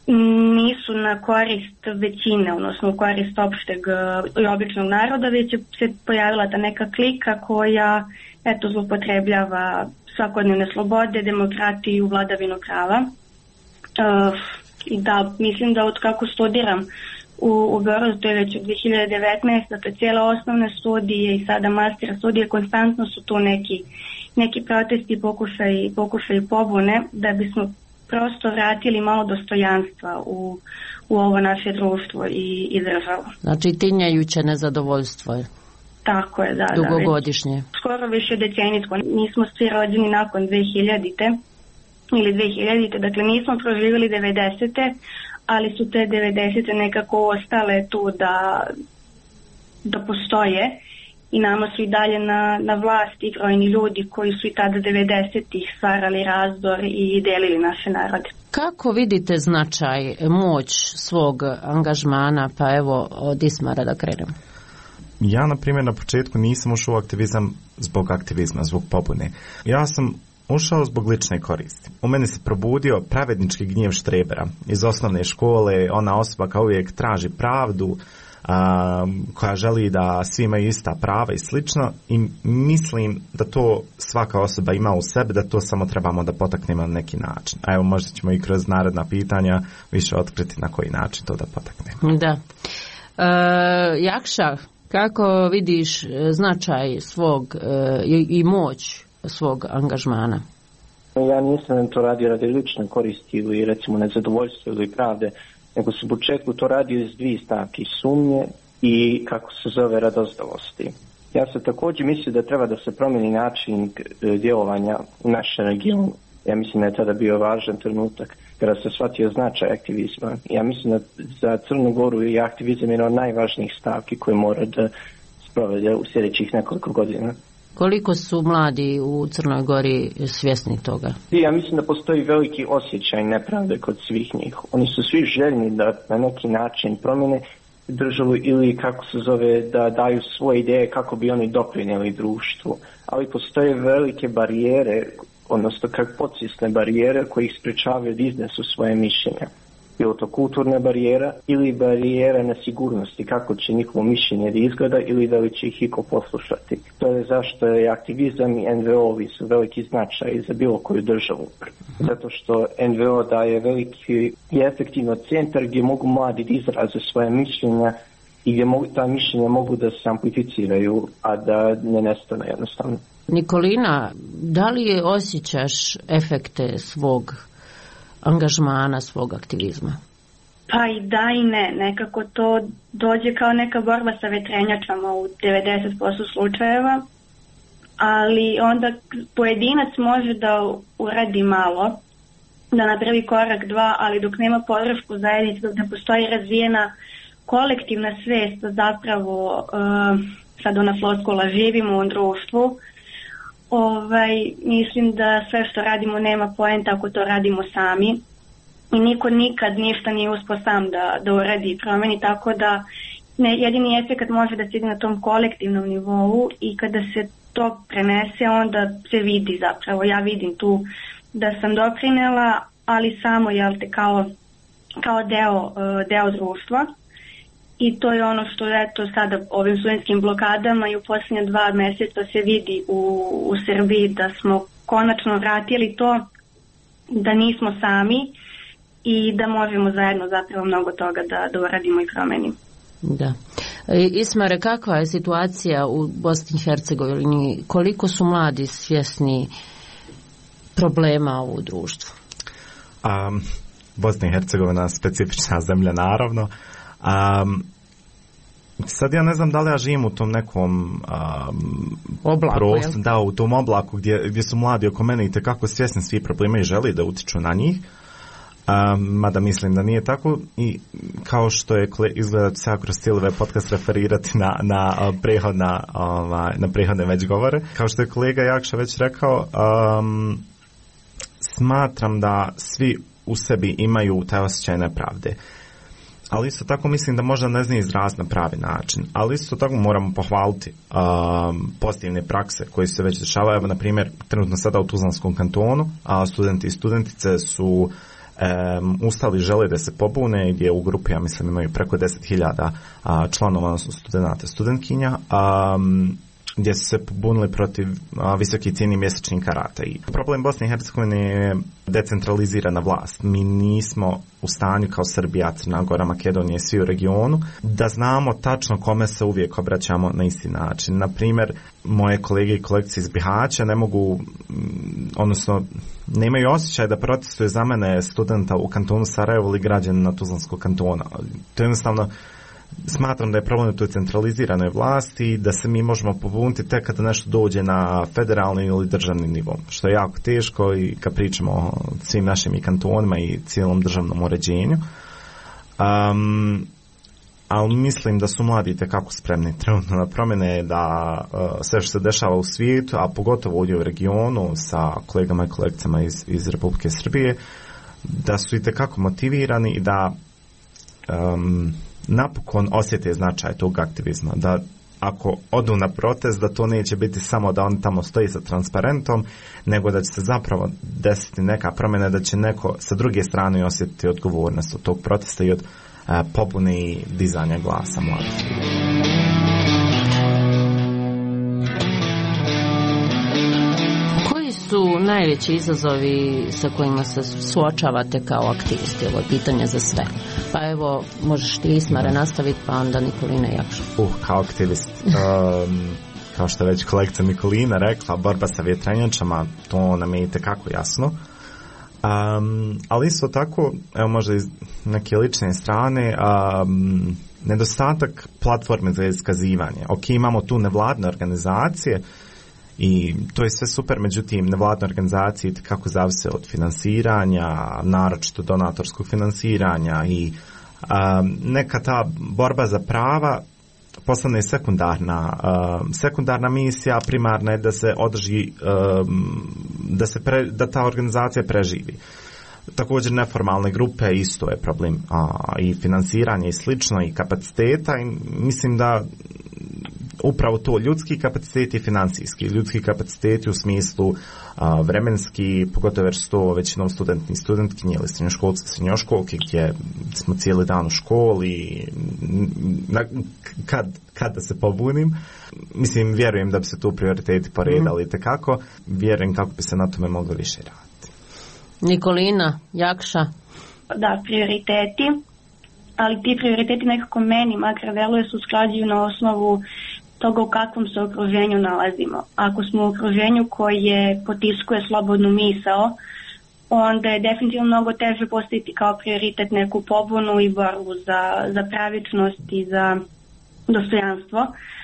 nisu na korist većine, odnosno u korist opšteg i običnog naroda, već je se pojavila ta neka klika koja eto zloupotrebljava svakodnevne slobode, demokratiju, vladavinu prava. Uh, I da, mislim da od kako studiram u, u Beogradu, to je već od dve hiljade devetnaeste. Dakle, cijele osnovne studije i sada master studije, konstantno su tu neki, neki protesti, pokušaj, pokušaj pobune, da bismo prosto vratili malo dostojanstva u, u ovo naše društvo i, i državu. Znači tinjajuće nezadovoljstvo je. Tako je, da. Dugogodišnje. Da, već, skoro više decenijsko. Nismo svi rođeni nakon dve hiljadite ili dve hiljadite, dakle nismo proživjeli devedesete, ali su te devedesete nekako ostale tu da, da postoje i nama su i dalje na, na vlasti brojni ljudi koji su i tada devedesetih stvarali razdor i delili naše narode. Kako vidite značaj, moć svog angažmana, pa evo od Ismara da krenemo? Ja, na primjer, na početku nisam ušao u aktivizam zbog aktivizma, zbog pobune. Ja sam ušao zbog lične koristi. U meni se probudio pravednički gnjev štrebera. Iz osnovne škole ona osoba kao uvijek traži pravdu, a, koja želi da svi imaju ista prava i slično, i mislim da to svaka osoba ima u sebi, da to samo trebamo da potaknemo na neki način. A evo, možda ćemo i kroz naredna pitanja više otkriti na koji način to da potaknemo. Da. E, Jakša, kako vidiš značaj svog e, i, i moć svog angažmana? Ja nisam to radio radi lične koristi ili recimo nezadovoljstva ili pravde, nego se u početku to radio iz dvije stavke, sumnje i kako se zove radozdavosti. Ja se također mislim da treba da se promijeni način djelovanja u našem regionu. Ja mislim da je tada bio važan trenutak kada se shvatio značaj aktivizma. Ja mislim da za Crnu Goru je aktivizam jedna od najvažnijih stavki koje mora da sprovede u sljedećih nekoliko godina. Koliko su mladi u Crnoj Gori svjesni toga? Ja mislim da postoji veliki osjećaj nepravde kod svih njih. Oni su svi željni da na neki način promjene državu ili kako se zove da daju svoje ideje kako bi oni doprinijeli društvu. Ali postoje velike barijere, odnosno kako podsvjesne barijere koje ih sprečavaju da iznesu svoje mišljenja. Bilo to kulturna barijera ili barijera nesigurnosti, kako će njihovo mišljenje da izgleda ili da li će ih iko poslušati. To je zašto je aktivizam i en ve o-vi su veliki značaj za bilo koju državu. Zato što en ve o daje veliki i efektivno centar gdje mogu mladi da izraze svoje mišljenja i gdje mogu, ta mišljenja mogu da se amplificiraju, a da ne nestane jednostavno. Nikolina, da li osjećaš efekte svog angažmana, svog aktivizma? Pa i da i ne. Nekako to dođe kao neka borba sa vetrenjačama u devedeset posto slučajeva, ali onda pojedinac može da uradi malo, da napravi korak dva, ali dok nema podršku zajednice, dok ne postoji razvijena kolektivna svest, zapravo uh, sad ona floskula, živimo u društvu, Ovaj, mislim da sve što radimo nema poenta ako to radimo sami i niko nikad ništa nije uspio sam da, da uradi i promeni, tako da ne, jedini efekt može da se ide na tom kolektivnom nivou i kada se to prenese onda se vidi zapravo, ja vidim tu da sam doprinela, ali samo jel te kao, kao deo, deo društva. I to je ono što eto sada ovim studentskim blokadama i u posljednje dva mjeseca se vidi u, u Srbiji da smo konačno vratili to da nismo sami i da možemo zajedno zapravo mnogo toga da, da uradimo i promenimo. Da. Ismare, kakva je situacija u Bosni i Hercegovini? Koliko su mladi svjesni problema u društvu? Um, Bosna i Hercegovina specifična zemlja, naravno. Um, sad ja ne znam da li ja živim u tom nekom um, oblaku, prostoru, da, u tom oblaku gdje, gdje su mladi oko mene i tekako svjesni svi problema i želi da utiču na njih, um, mada mislim da nije tako i kao što je izgleda se kroz cijeli ovaj podcast referirati na, na, prehodna, ovaj, na prehodne već govore, kao što je kolega Jakša već rekao, um, smatram da svi u sebi imaju taj osjećaj nepravde. Ali isto tako mislim da možda ne zna izraz na pravi način. Ali isto tako moramo pohvaliti um, pozitivne prakse koje se već dešavaju. Evo, na primjer, trenutno sada u Tuzlanskom kantonu, a studenti i studentice su um, ustali žele da se pobune, gdje u grupi, ja mislim, imaju preko deset hiljada članova, odnosno studenta, studentkinja, um, gdje su se pobunili protiv a, visoki cijeni mjesečnih karata. I problem Bosne i Hercegovine je decentralizirana vlast. Mi nismo u stanju kao Srbija, Crna Gora, Makedonija, svi u regionu, da znamo tačno kome se uvijek obraćamo na isti način. Na primjer, moje kolege i kolegice iz Bihaća ne mogu, odnosno nemaju osjećaj da protestuju za mene studenta u kantonu Sarajevo ili građanina Tuzlanskog kantona. To je jednostavno, smatram da je problem u toj centraliziranoj vlasti, da se mi možemo pobuniti tek kada nešto dođe na federalni ili državni nivo, što je jako teško i kad pričamo o svim našim i kantonima i cijelom državnom uređenju. Um, ali mislim da su mladi itekako spremni trenutno na promjene, da uh, sve što se dešava u svijetu, a pogotovo ovdje u regionu sa kolegama i kolegicama iz, iz Republike Srbije, da su itekako motivirani i da um, napokon osjete značaj tog aktivizma, da ako odu na protest, da to neće biti samo da on tamo stoji sa transparentom, nego da će se zapravo desiti neka promjena, da će neko sa druge strane osjetiti odgovornost od tog protesta i od a, pobune i dizanja glasa mladih. Su najveći izazovi sa kojima se suočavate kao aktivisti? Ovo je pitanje za sve. Pa evo, možeš ti, Ismare, nastaviti, pa onda Nikolina Jakša. Uh, kao aktivist, um, kao što je već kolegica Nikolina rekla, borba sa vjetrenjačama, to nam je itekako jasno. Um, ali isto tako, evo možda iz neke lične strane, um, nedostatak platforme za iskazivanje. Ok, imamo tu nevladne organizacije, i to je sve super, međutim nevladne organizacije kako zavise od finansiranja, naročito donatorskog finansiranja i um, neka ta borba za prava postane sekundarna um, sekundarna misija, primarna je da se održi um, da se pre, da ta organizacija preživi. Također neformalne grupe isto je problem, a, i finansiranje i slično i kapaciteta, i mislim da upravo to, ljudski kapaciteti i financijski. Ljudski kapaciteti u smislu a, vremenski, pogotovo jer su to većinom studenti i studentkinje ili srednjoškolci, srednjoškolke, gdje smo cijeli dan u školi, na, kad, kad da se pobunim. Mislim, vjerujem da bi se tu prioriteti poredali mm. tekako. Vjerujem kako bi se na tome moglo više raditi. Nikolina, Jakša. Da, prioriteti, ali ti prioriteti nekako meni makar deluje se usklađuju na osnovu toga u kakvom se okruženju nalazimo. Ako smo u okruženju koje potiskuje slobodnu misao, onda je definitivno mnogo teže postaviti kao prioritet neku pobunu i borbu za, za pravičnost i za dostojanstvo.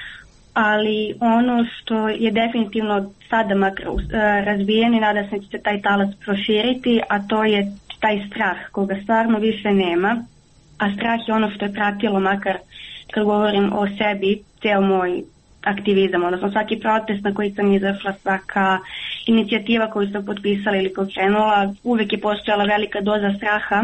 Ali ono što je definitivno sada makar razbijen i nada se da će se taj talas proširiti, a to je taj strah koga stvarno više nema, a strah je ono što je pratilo makar kad govorim o sebi, ceo moj aktivizam, odnosno svaki protest na koji sam izašla, svaka inicijativa koju sam potpisala ili pokrenula, uvijek je postojala velika doza straha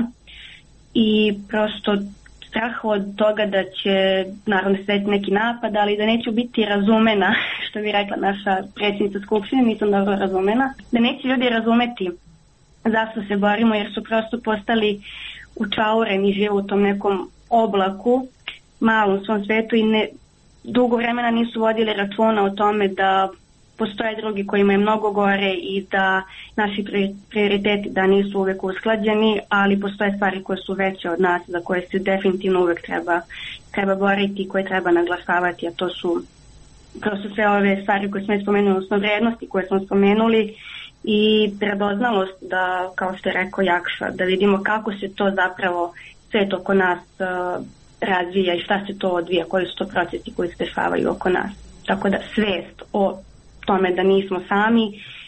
i prosto strah od toga da će naravno se desiti neki napad, ali da neću biti razumena, što bi rekla naša predsjednica Skupštine, nisam dobro razumena, da neće ljudi razumeti zašto se borimo, jer su prosto postali učaureni, žive u tom nekom oblaku, malom svom svetu i ne, dugo vremena nisu vodili računa o tome da postoje drugi kojima je mnogo gore i da naši prioriteti da nisu uvijek usklađeni, ali postoje stvari koje su veće od nas, za koje se definitivno uvijek treba, treba boriti i koje treba naglašavati, a to su prosto sve ove stvari koje smo spomenuli, odnosno vrijednosti koje smo spomenuli i predoznalost da, kao što je rekao Jakša, da vidimo kako se to zapravo svet oko nas uh, razvija i šta se to odvija, koji su to procesi koji se dešavaju oko nas. Tako da svest o tome da nismo sami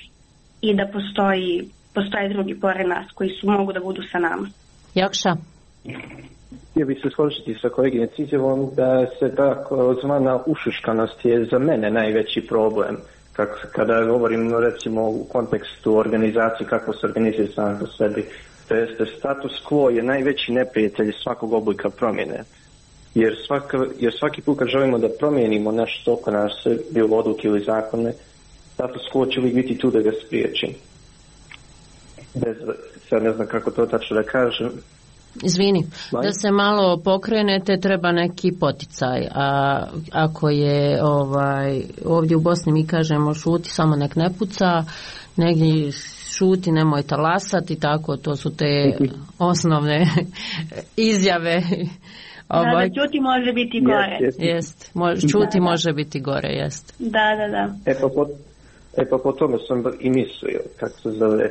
i da postoji, postoje drugi pored nas koji su mogu da budu sa nama. Jakša? Htio bih se složiti sa koleginicom Cizevom da se tako zvana ušuškanost je za mene najveći problem. Kako, kada govorim recimo u kontekstu organizacije, kako se organizuje sam po sebi, to jeste status quo je najveći neprijatelj svakog oblika promjene. Jer, svaka, jer svaki put kad želimo da promijenimo nešto oko nas, bilo odluke ili zakone, status quo će uvijek biti tu da ga spriječi. bez, sad ne znam kako to tačno da kažem. Izvini, da se malo pokrenete treba neki poticaj, a ako je ovaj, ovdje u Bosni mi kažemo šuti, samo nek ne puca, neki šuti, nemoj talasati, tako, to su te osnovne izjave. Ovaj, da, da čuti može biti gore. Jest, jest. Može, čuti da, može biti gore, jest. Da, da, da. E pa po, e pa po tome sam i mislio, kako se zove,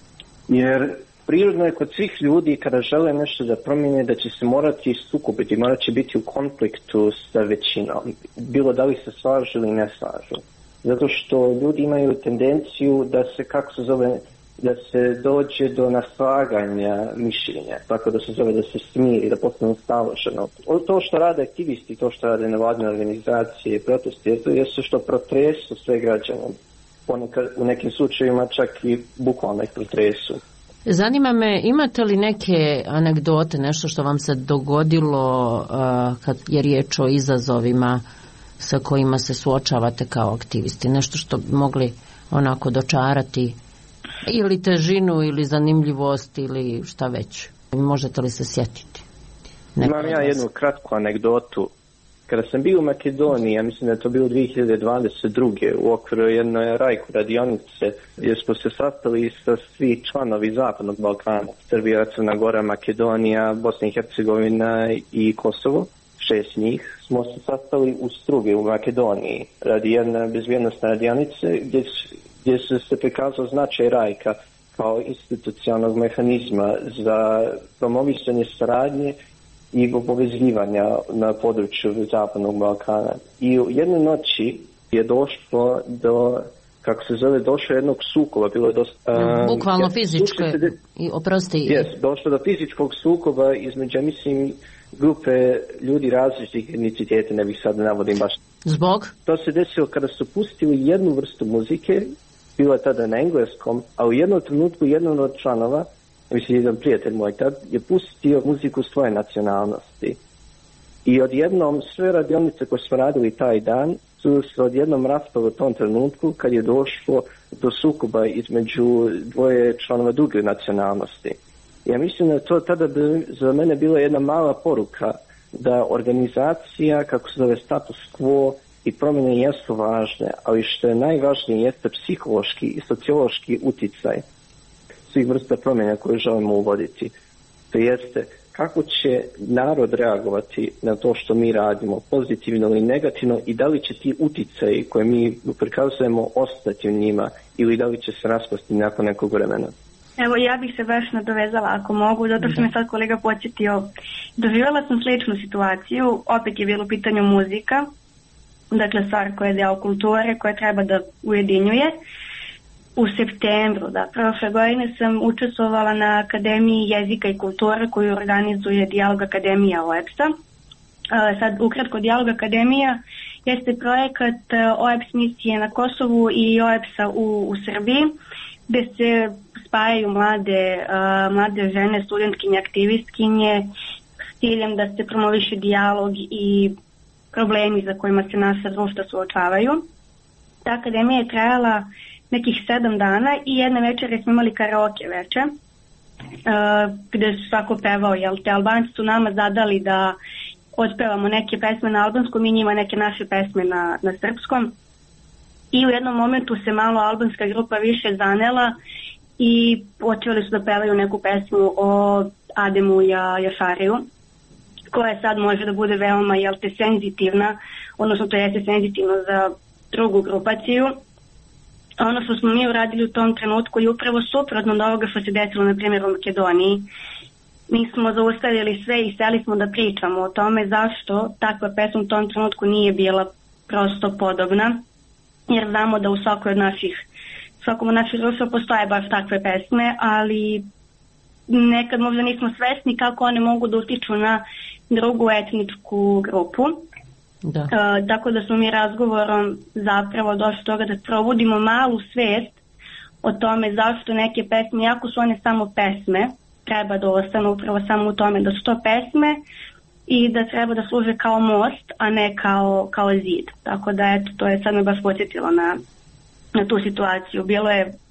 jer prirodno je kod svih ljudi kada žele nešto da promijene da će se morati sukobiti, morat će biti u konfliktu sa većinom, bilo da li se slažu ili ne slažu. Zato što ljudi imaju tendenciju da se, kako se zove, da se dođe do naslaganja mišljenja, tako da se zove da se smiri, da postane staloženo. To što rade aktivisti, to što rade nevladine organizacije, protesti, to je što protresu sve građane. Ponekad, u nekim slučajevima čak i bukvalno ih protresu. Zanima me, imate li neke anegdote, nešto što vam se dogodilo uh, kad je riječ o izazovima sa kojima se suočavate kao aktivisti? Nešto što bi mogli onako dočarati ili težinu ili zanimljivost ili šta već? Možete li se sjetiti? Neko Imam ja jednu kratku anegdotu. Kada sam bio u Makedoniji, ja mislim da je to bilo dvije hiljade dvadeset druge u okviru jedne rajku radionice, gdje smo se sastali sa svi članovi Zapadnog Balkana, Srbija, Crna Gora, Makedonija, Bosna i Hercegovina i Kosovo, šest njih, smo se sastali u Strugi u Makedoniji radi jedne bezbjednostne radionice gdje, gdje se se prikazao značaj rajka kao institucionalnog mehanizma za promovisanje saradnje i povezivanja na području Zapadnog Balkana. I u jednoj noći je došlo do, kako se zove, došlo jednog sukoba, bilo je dosta... Uh, Bukvalno fizičko, i oprosti... Jes, došlo do fizičkog sukoba između, mislim, grupe ljudi različitih etniciteta, ne bih sad navodim baš. Zbog? To se desilo kada su pustili jednu vrstu muzike, bilo je tada na engleskom, a u jednom trenutku jedan od članova, mislim, jedan prijatelj moj tad, je pustio muziku svoje nacionalnosti. I odjednom sve radionice koje smo radili taj dan su se odjednom raspale u tom trenutku kad je došlo do sukoba između dvoje članova druge nacionalnosti. Ja mislim da to tada bi za mene bila jedna mala poruka da organizacija, kako se zove, status quo i promjene jesu važne, ali što je najvažnije jeste psihološki i sociološki uticaj svih vrsta promjena koje želimo uvoditi. To jeste kako će narod reagovati na to što mi radimo, pozitivno ili negativno, i da li će ti uticaji koje mi prikazujemo ostati u njima ili da li će se raspasti nakon nekog vremena. Evo, ja bih se baš nadovezala ako mogu, zato što me sad kolega podsjetio. Doživjela sam sličnu situaciju, opet je bilo pitanje muzika, dakle stvar koja je deo kulture, koja treba da ujedinjuje. U septembru, da, prošle godine sam učestvovala na Akademiji jezika i kulture koju organizuje Dijalog Akademija O E P S-a. Sad, ukratko, Dijalog Akademija jeste projekat O E P S misije na Kosovu i O E P S-a u, u Srbiji, gde se spajaju mlade, uh, mlade žene, studentkinje, aktivistkinje s ciljem da se promoviše dijalog i problemi za kojima se naša društva suočavaju. Ta akademija je trajala nekih sedam dana i jedne večere smo imali karaoke veče, uh, gde su svako pevao, jel te, Albanci su nama zadali da otpevamo neke pesme na albanskom i njima neke naše pesme na, na srpskom. I u jednom momentu se malo albanska grupa više zanela i počeli su da pevaju neku pesmu o Ademu Ja, Jašariju, koja sad može da bude veoma, jel te, senzitivna, odnosno to jeste senzitivno za drugu grupaciju. Ono što smo mi uradili u tom trenutku je upravo suprotno od ovoga što se desilo, na primjer, u Makedoniji. Mi smo zaustavili sve i seli smo da pričamo o tome zašto takva pesma u tom trenutku nije bila prosto podobna, jer znamo da u svakoj od naših, svakom od naših društva postoje baš takve pesme, ali nekad možda nismo svesni kako one mogu da utiču na drugu etničku grupu. Da. Uh, tako da smo mi razgovorom zapravo došli toga da probudimo malu svest o tome zašto neke pesme, iako su one samo pesme, treba da ostanu upravo samo u tome da su to pesme i da treba da služe kao most, a ne kao, kao zid. Tako da eto, to je sad me baš podsjetilo na, na tu situaciju. Bilo je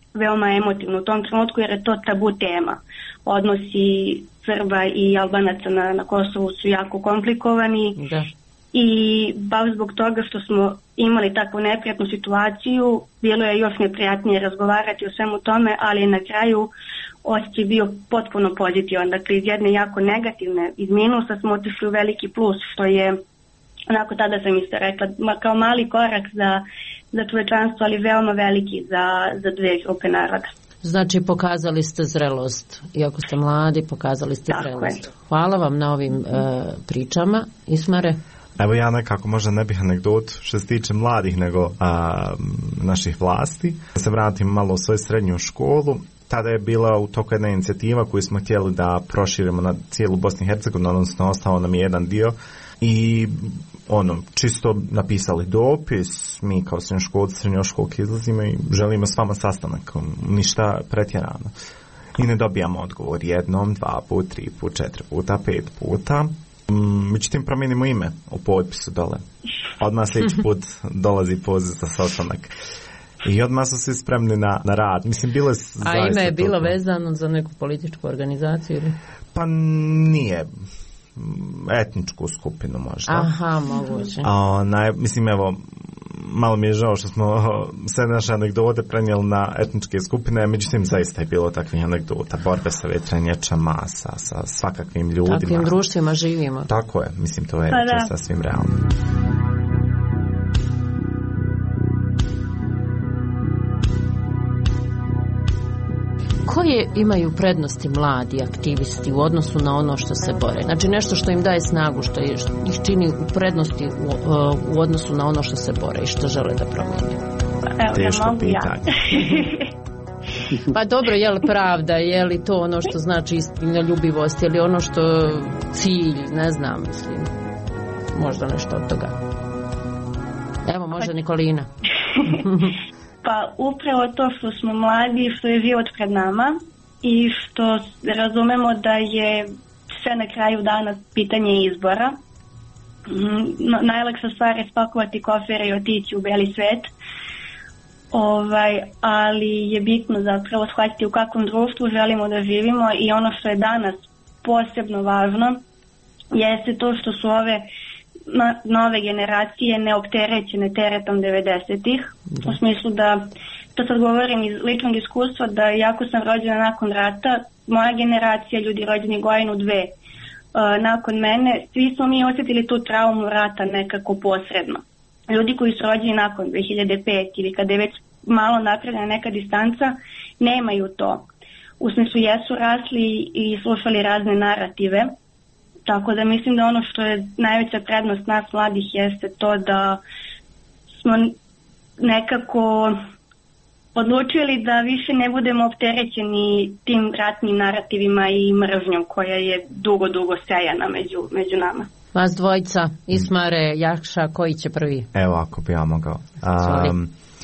veoma emotivno u tom trenutku jer je to tabu tema. Odnosi Srba i Albanaca na, na Kosovu su jako komplikovani. Da. I baš zbog toga što smo imali takvu neprijatnu situaciju, bilo je još neprijatnije razgovarati o svemu tome, ali na kraju osjećaj bio potpuno pozitivan. Dakle, iz jedne jako negativne, iz minusa smo otišli u veliki plus, što je, onako tada sam isto rekla, kao mali korak za, za čovečanstvo, ali veoma veliki za, za dve grupe naroda. Znači, pokazali ste zrelost. Iako ste mladi, pokazali ste Tako zrelost. Je. Hvala vam na ovim uh, pričama. Ismare? Evo ja nekako možda ne bih anegdotu što se tiče mladih nego a, naših vlasti. Da se vratim malo u svoju srednju školu. Tada je bila u toku jedna inicijativa koju smo htjeli da proširimo na cijelu Bosnu i Hercegovinu, odnosno ostao nam je jedan dio. I ono, čisto napisali dopis, mi kao srednjoškolci, srednjoškolke izlazimo i želimo s vama sastanak, ništa pretjerano. I ne dobijamo odgovor jednom, dva put, tri put, četiri puta, pet puta. Međutim, promijenimo ime u potpisu dole. Odmah sljedeći put dolazi poziv za sastanak. I odmah su svi spremni na, na rad. Mislim, bilo je A ime je bilo toliko vezano za neku političku organizaciju ili? Pa nije. Etničku skupinu možda. Aha, moguće. A, naj, mislim, evo, malo mi je žao što smo sve naše anegdote prenijeli na etničke skupine, međutim zaista je bilo takvih anegdota, borbe sa vetrenjačama, sa, sa svakakvim ljudima. Takvim društvima živimo. Tako je, mislim, to je, to je sasvim realno. Koje imaju prednosti mladi aktivisti u odnosu na ono što se bore? Znači nešto što im daje snagu, što ih čini u prednosti u, u odnosu na ono što se bore i što žele da promijene? Evo, Teško ja pitanje. Pa dobro, je li pravda, je li to ono što znači istinoljubivost, je li ono što cilj, ne znam, mislim, možda nešto od toga. Evo, može Nikolina. Pa upravo to što smo mladi, što je život pred nama i što razumemo da je sve na kraju dana pitanje izbora. Najlakša stvar je spakovati kofere i otići u beli svet. Ovaj, ali je bitno zapravo shvatiti u kakvom društvu želimo da živimo i ono što je danas posebno važno jeste to što su ove nove generacije neopterećene teretom devedesetih, u smislu da, to sad govorim iz ličnog iskustva, da jako sam rođena nakon rata, moja generacija, ljudi rođeni godinu dve, uh, nakon mene, svi smo mi osjetili tu traumu rata nekako posredno. Ljudi koji su rođeni nakon dve hiljade pete ili kada je već malo napravljena neka distanca, nemaju to. U smislu jesu rasli i slušali razne narative. Tako da mislim da ono što je najveća prednost nas mladih jeste to da smo nekako odlučili da više ne budemo opterećeni tim ratnim narativima i mržnjom koja je dugo, dugo sejana među, među nama. Vas dvojica, Ismare, Jakša, koji će prvi? Evo ako bi ja mogao. Um,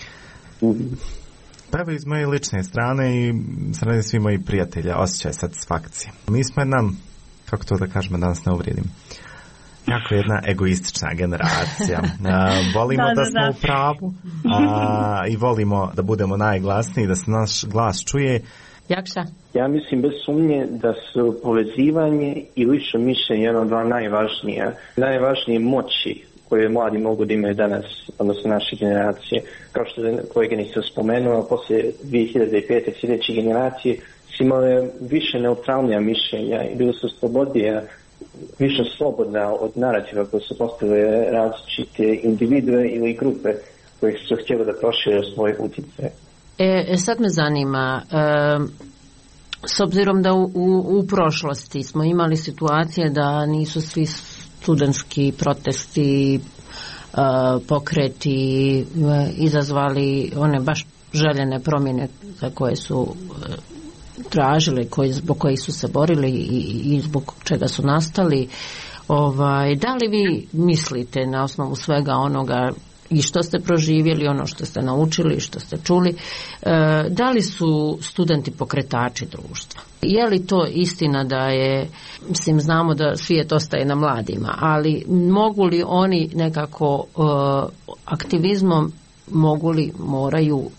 pa evo iz moje lične strane i strane svih mojih prijatelja osjećaj satisfakcije. Mi smo jedna, kako to da kažemo, danas ne uvrijedim, jako jedna egoistična generacija. Uh, volimo da, da, da smo da. u pravu uh, i volimo da budemo najglasniji, da se naš glas čuje. Jakša? Ja mislim bez sumnje da su povezivanje i lično mišljenje jedno od dva najvažnija, najvažnije moći koje mladi mogu da imaju danas, odnosno naše generacije. Kao što je kolega nisam spomenuo, poslije dvije hiljade pete sljedeće generacije su imale više neutralnija mišljenja i bili su slobodnija, više slobodna od narativa koje su postavile različite individue ili grupe koje su htjeli da prošire svoje utjecaje. E, sad me zanima, e, s obzirom da u, u, u prošlosti smo imali situacije da nisu svi studentski protesti, e, pokreti e, izazvali one baš željene promjene za koje su e, tražili, koji, zbog kojih su se borili i, i zbog čega su nastali. Ovaj, da li vi mislite na osnovu svega onoga i što ste proživjeli, ono što ste naučili, što ste čuli, e, da li su studenti pokretači društva? Je li to istina da je, mislim, znamo da svijet ostaje na mladima, ali mogu li oni nekako e, aktivizmom, mogu li, moraju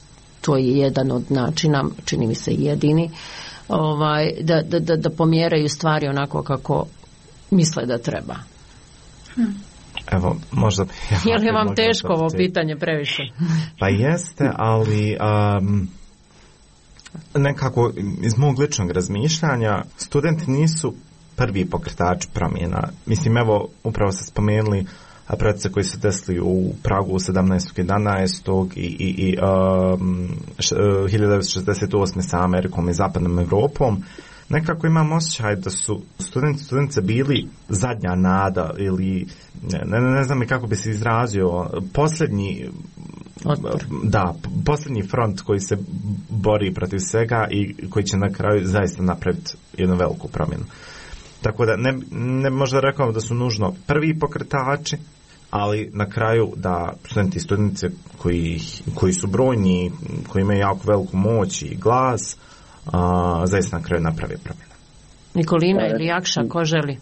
to je jedan od načina, čini mi se jedini, ovaj, da, da, da, da pomjeraju stvari onako kako misle da treba. Hm. Evo, možda... Ja, je li vam teško ovo pitanje previše? Pa jeste, ali um, nekako iz mog ličnog razmišljanja studenti nisu prvi pokretači promjena. Mislim, evo, upravo ste spomenuli procese koji se desili u Pragu sedamnaestog jedanaestog i, i, i um, hiljadu devetsto šezdeset osme sa Amerikom i zapadnom Europom. Nekako imam osjećaj da su studenti studentice bili zadnja nada ili ne, ne, ne znam i kako bi se izrazio, posljednji Otpor. da, posljednji front koji se bori protiv svega i koji će na kraju zaista napraviti jednu veliku promjenu. Tako da ne, ne možda rekao da su nužno prvi pokretači, ali na kraju da studenti i studentice koji, koji su brojni, koji imaju jako veliku moć i glas, a, zaista na kraju napravi promjena. Nikolina ili Jakša, ko želi?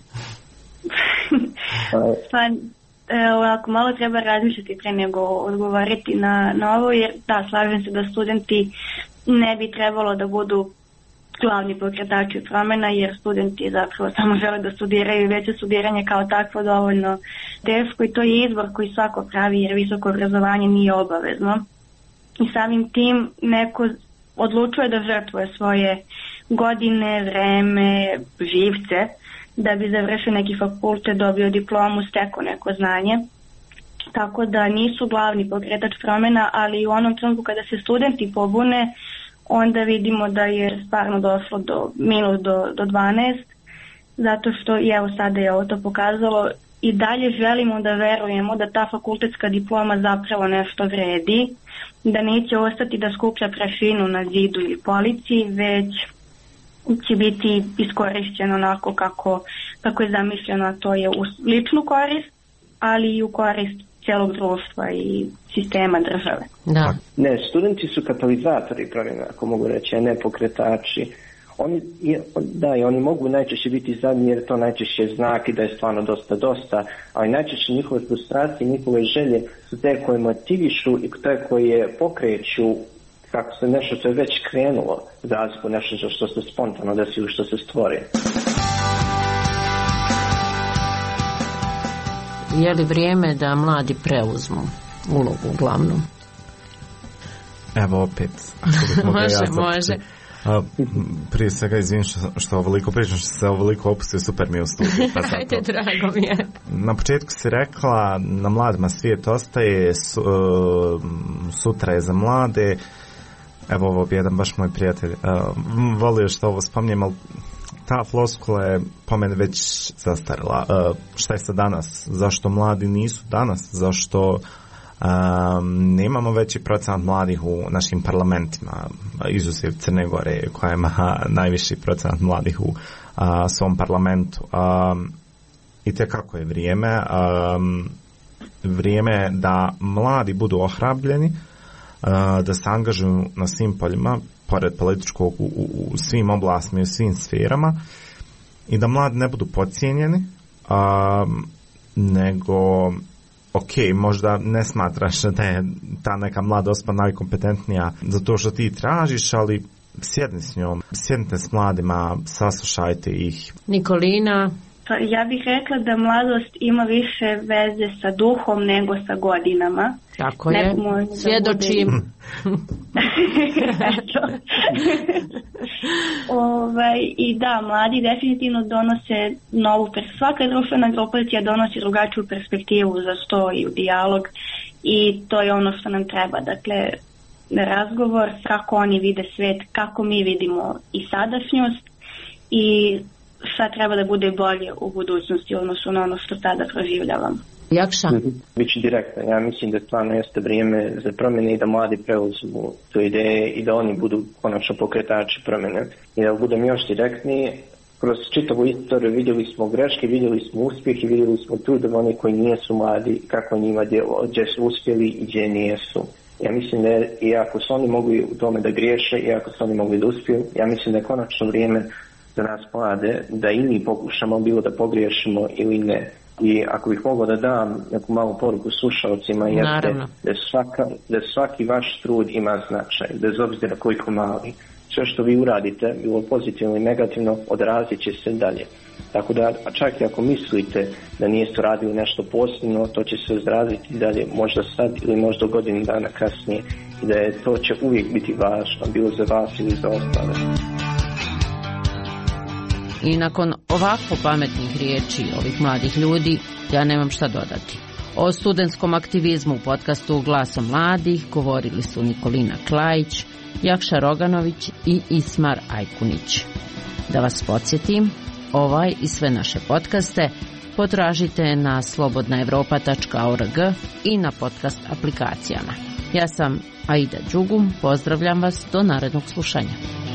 Pa, ovako, malo treba razmišljati pre nego odgovoriti na, na ovo, jer da, slažem se da studenti ne bi trebalo da budu glavni pokretači promjena, jer studenti zapravo samo žele da studiraju, već je studiranje kao takvo dovoljno teško i to je izbor koji svako pravi, jer visoko obrazovanje nije obavezno. I samim tim neko odlučuje da žrtvuje svoje godine, vreme, živce, da bi završio neki fakultet, dobio diplomu, stekao neko znanje. Tako da nisu glavni pokretač promjena, ali u onom trenutku kada se studenti pobune, onda vidimo da je stvarno došlo do minus do, do dvanaest, zato što i evo sada je ovo to pokazalo i dalje želimo da verujemo da ta fakultetska diploma zapravo nešto vredi, da neće ostati da skuplja prašinu na zidu ili polici, već će biti iskorišćeno onako kako, kako je zamišljeno, a to je u ličnu korist, ali i u korist cijelog društva i sistema države. Da. Ne, studenti su katalizatori promjena, ako mogu reći, a ne pokretači. Oni, da, i oni mogu najčešće biti zadnji, jer to najčešće je znak i da je stvarno dosta dosta, ali najčešće njihove frustracije, njihove želje su te koje motivišu i te koje pokreću kako se nešto što je već krenulo, za razliku nešto što se spontano desi ili što se stvori. Je li vrijeme da mladi preuzmu ulogu glavnu? Evo opet. može, ja može. A, prije svega izvinim što, što ovoliko pričam, što se ovoliko opustio, super mi je u studiju. Pa Ajde, drago mi je. Na početku si rekla, na mladima svijet ostaje, su, uh, sutra je za mlade. Evo ovo bi jedan baš moj prijatelj uh, volio što ovo spominjem, ali ta floskula je po mene već zastarila. Uh, šta je sa danas? Zašto mladi nisu danas? Zašto um, nemamo veći procenat mladih u našim parlamentima, izuzev Crne Gore koja ima najviši procenat mladih u uh, svom parlamentu. Um, I tekako je vrijeme um, vrijeme da mladi budu ohrabljeni, da se angažuju na svim poljima, pored političkog, u, u, u svim oblastima i u svim sferama, i da mladi ne budu podcijenjeni, a, nego ok, možda ne smatraš da je ta neka mlada osoba najkompetentnija za to što ti tražiš, ali sjedni s njom, sjednite s mladima, saslušajte ih. Nikolina? Ja bih rekla da mladost ima više veze sa duhom nego sa godinama. Tako je, svjedočim. ovaj, I da, mladi definitivno donose novu perspektivu. Svaka društvena grupacija donosi drugačiju perspektivu za sto i u dijalog, i to je ono što nam treba. Dakle, razgovor kako oni vide svet, kako mi vidimo i sadašnjost i šta treba da bude bolje u budućnosti, odnosno na ono što sada proživljavamo. Jakša? Biću direktno. Ja mislim da stvarno jeste vrijeme za promjene i da mladi preuzmu tu ideje i da oni budu konačno pokretači promjene. I da budem još direktniji, kroz čitavu istoriju vidjeli smo greške, vidjeli smo uspjeh i vidjeli smo trud oni koji nijesu mladi, kako njima djelo, gdje su uspjeli i gdje nijesu. Ja mislim da je, i ako su oni mogli u tome da griješe, i ako su oni mogli da uspiju, ja mislim da je konačno vrijeme za nas mlade, da i mi pokušamo bilo da pogriješimo ili ne. I ako bih mogao da dam neku malu poruku slušalcima, jeste da, svaka, da svaki vaš trud ima značaj, bez obzira koliko mali. Sve što vi uradite, bilo pozitivno i negativno, odrazit će se dalje. Tako da, čak i ako mislite da niste radili nešto posebno, to će se odraziti dalje, možda sad ili možda godinu dana kasnije, i da je, to će uvijek biti važno, bilo za vas ili za ostale. I nakon ovako pametnih riječi ovih mladih ljudi, ja nemam šta dodati. O studentskom aktivizmu u podcastu Glasom mladih govorili su Nikolina Klajić, Jakša Roganović i Ismar Ajkunić. Da vas podsjetim, ovaj i sve naše podcaste potražite na slobodna evropa tačka org i na podcast aplikacijama. Ja sam Aida Đugum, pozdravljam vas do narednog slušanja.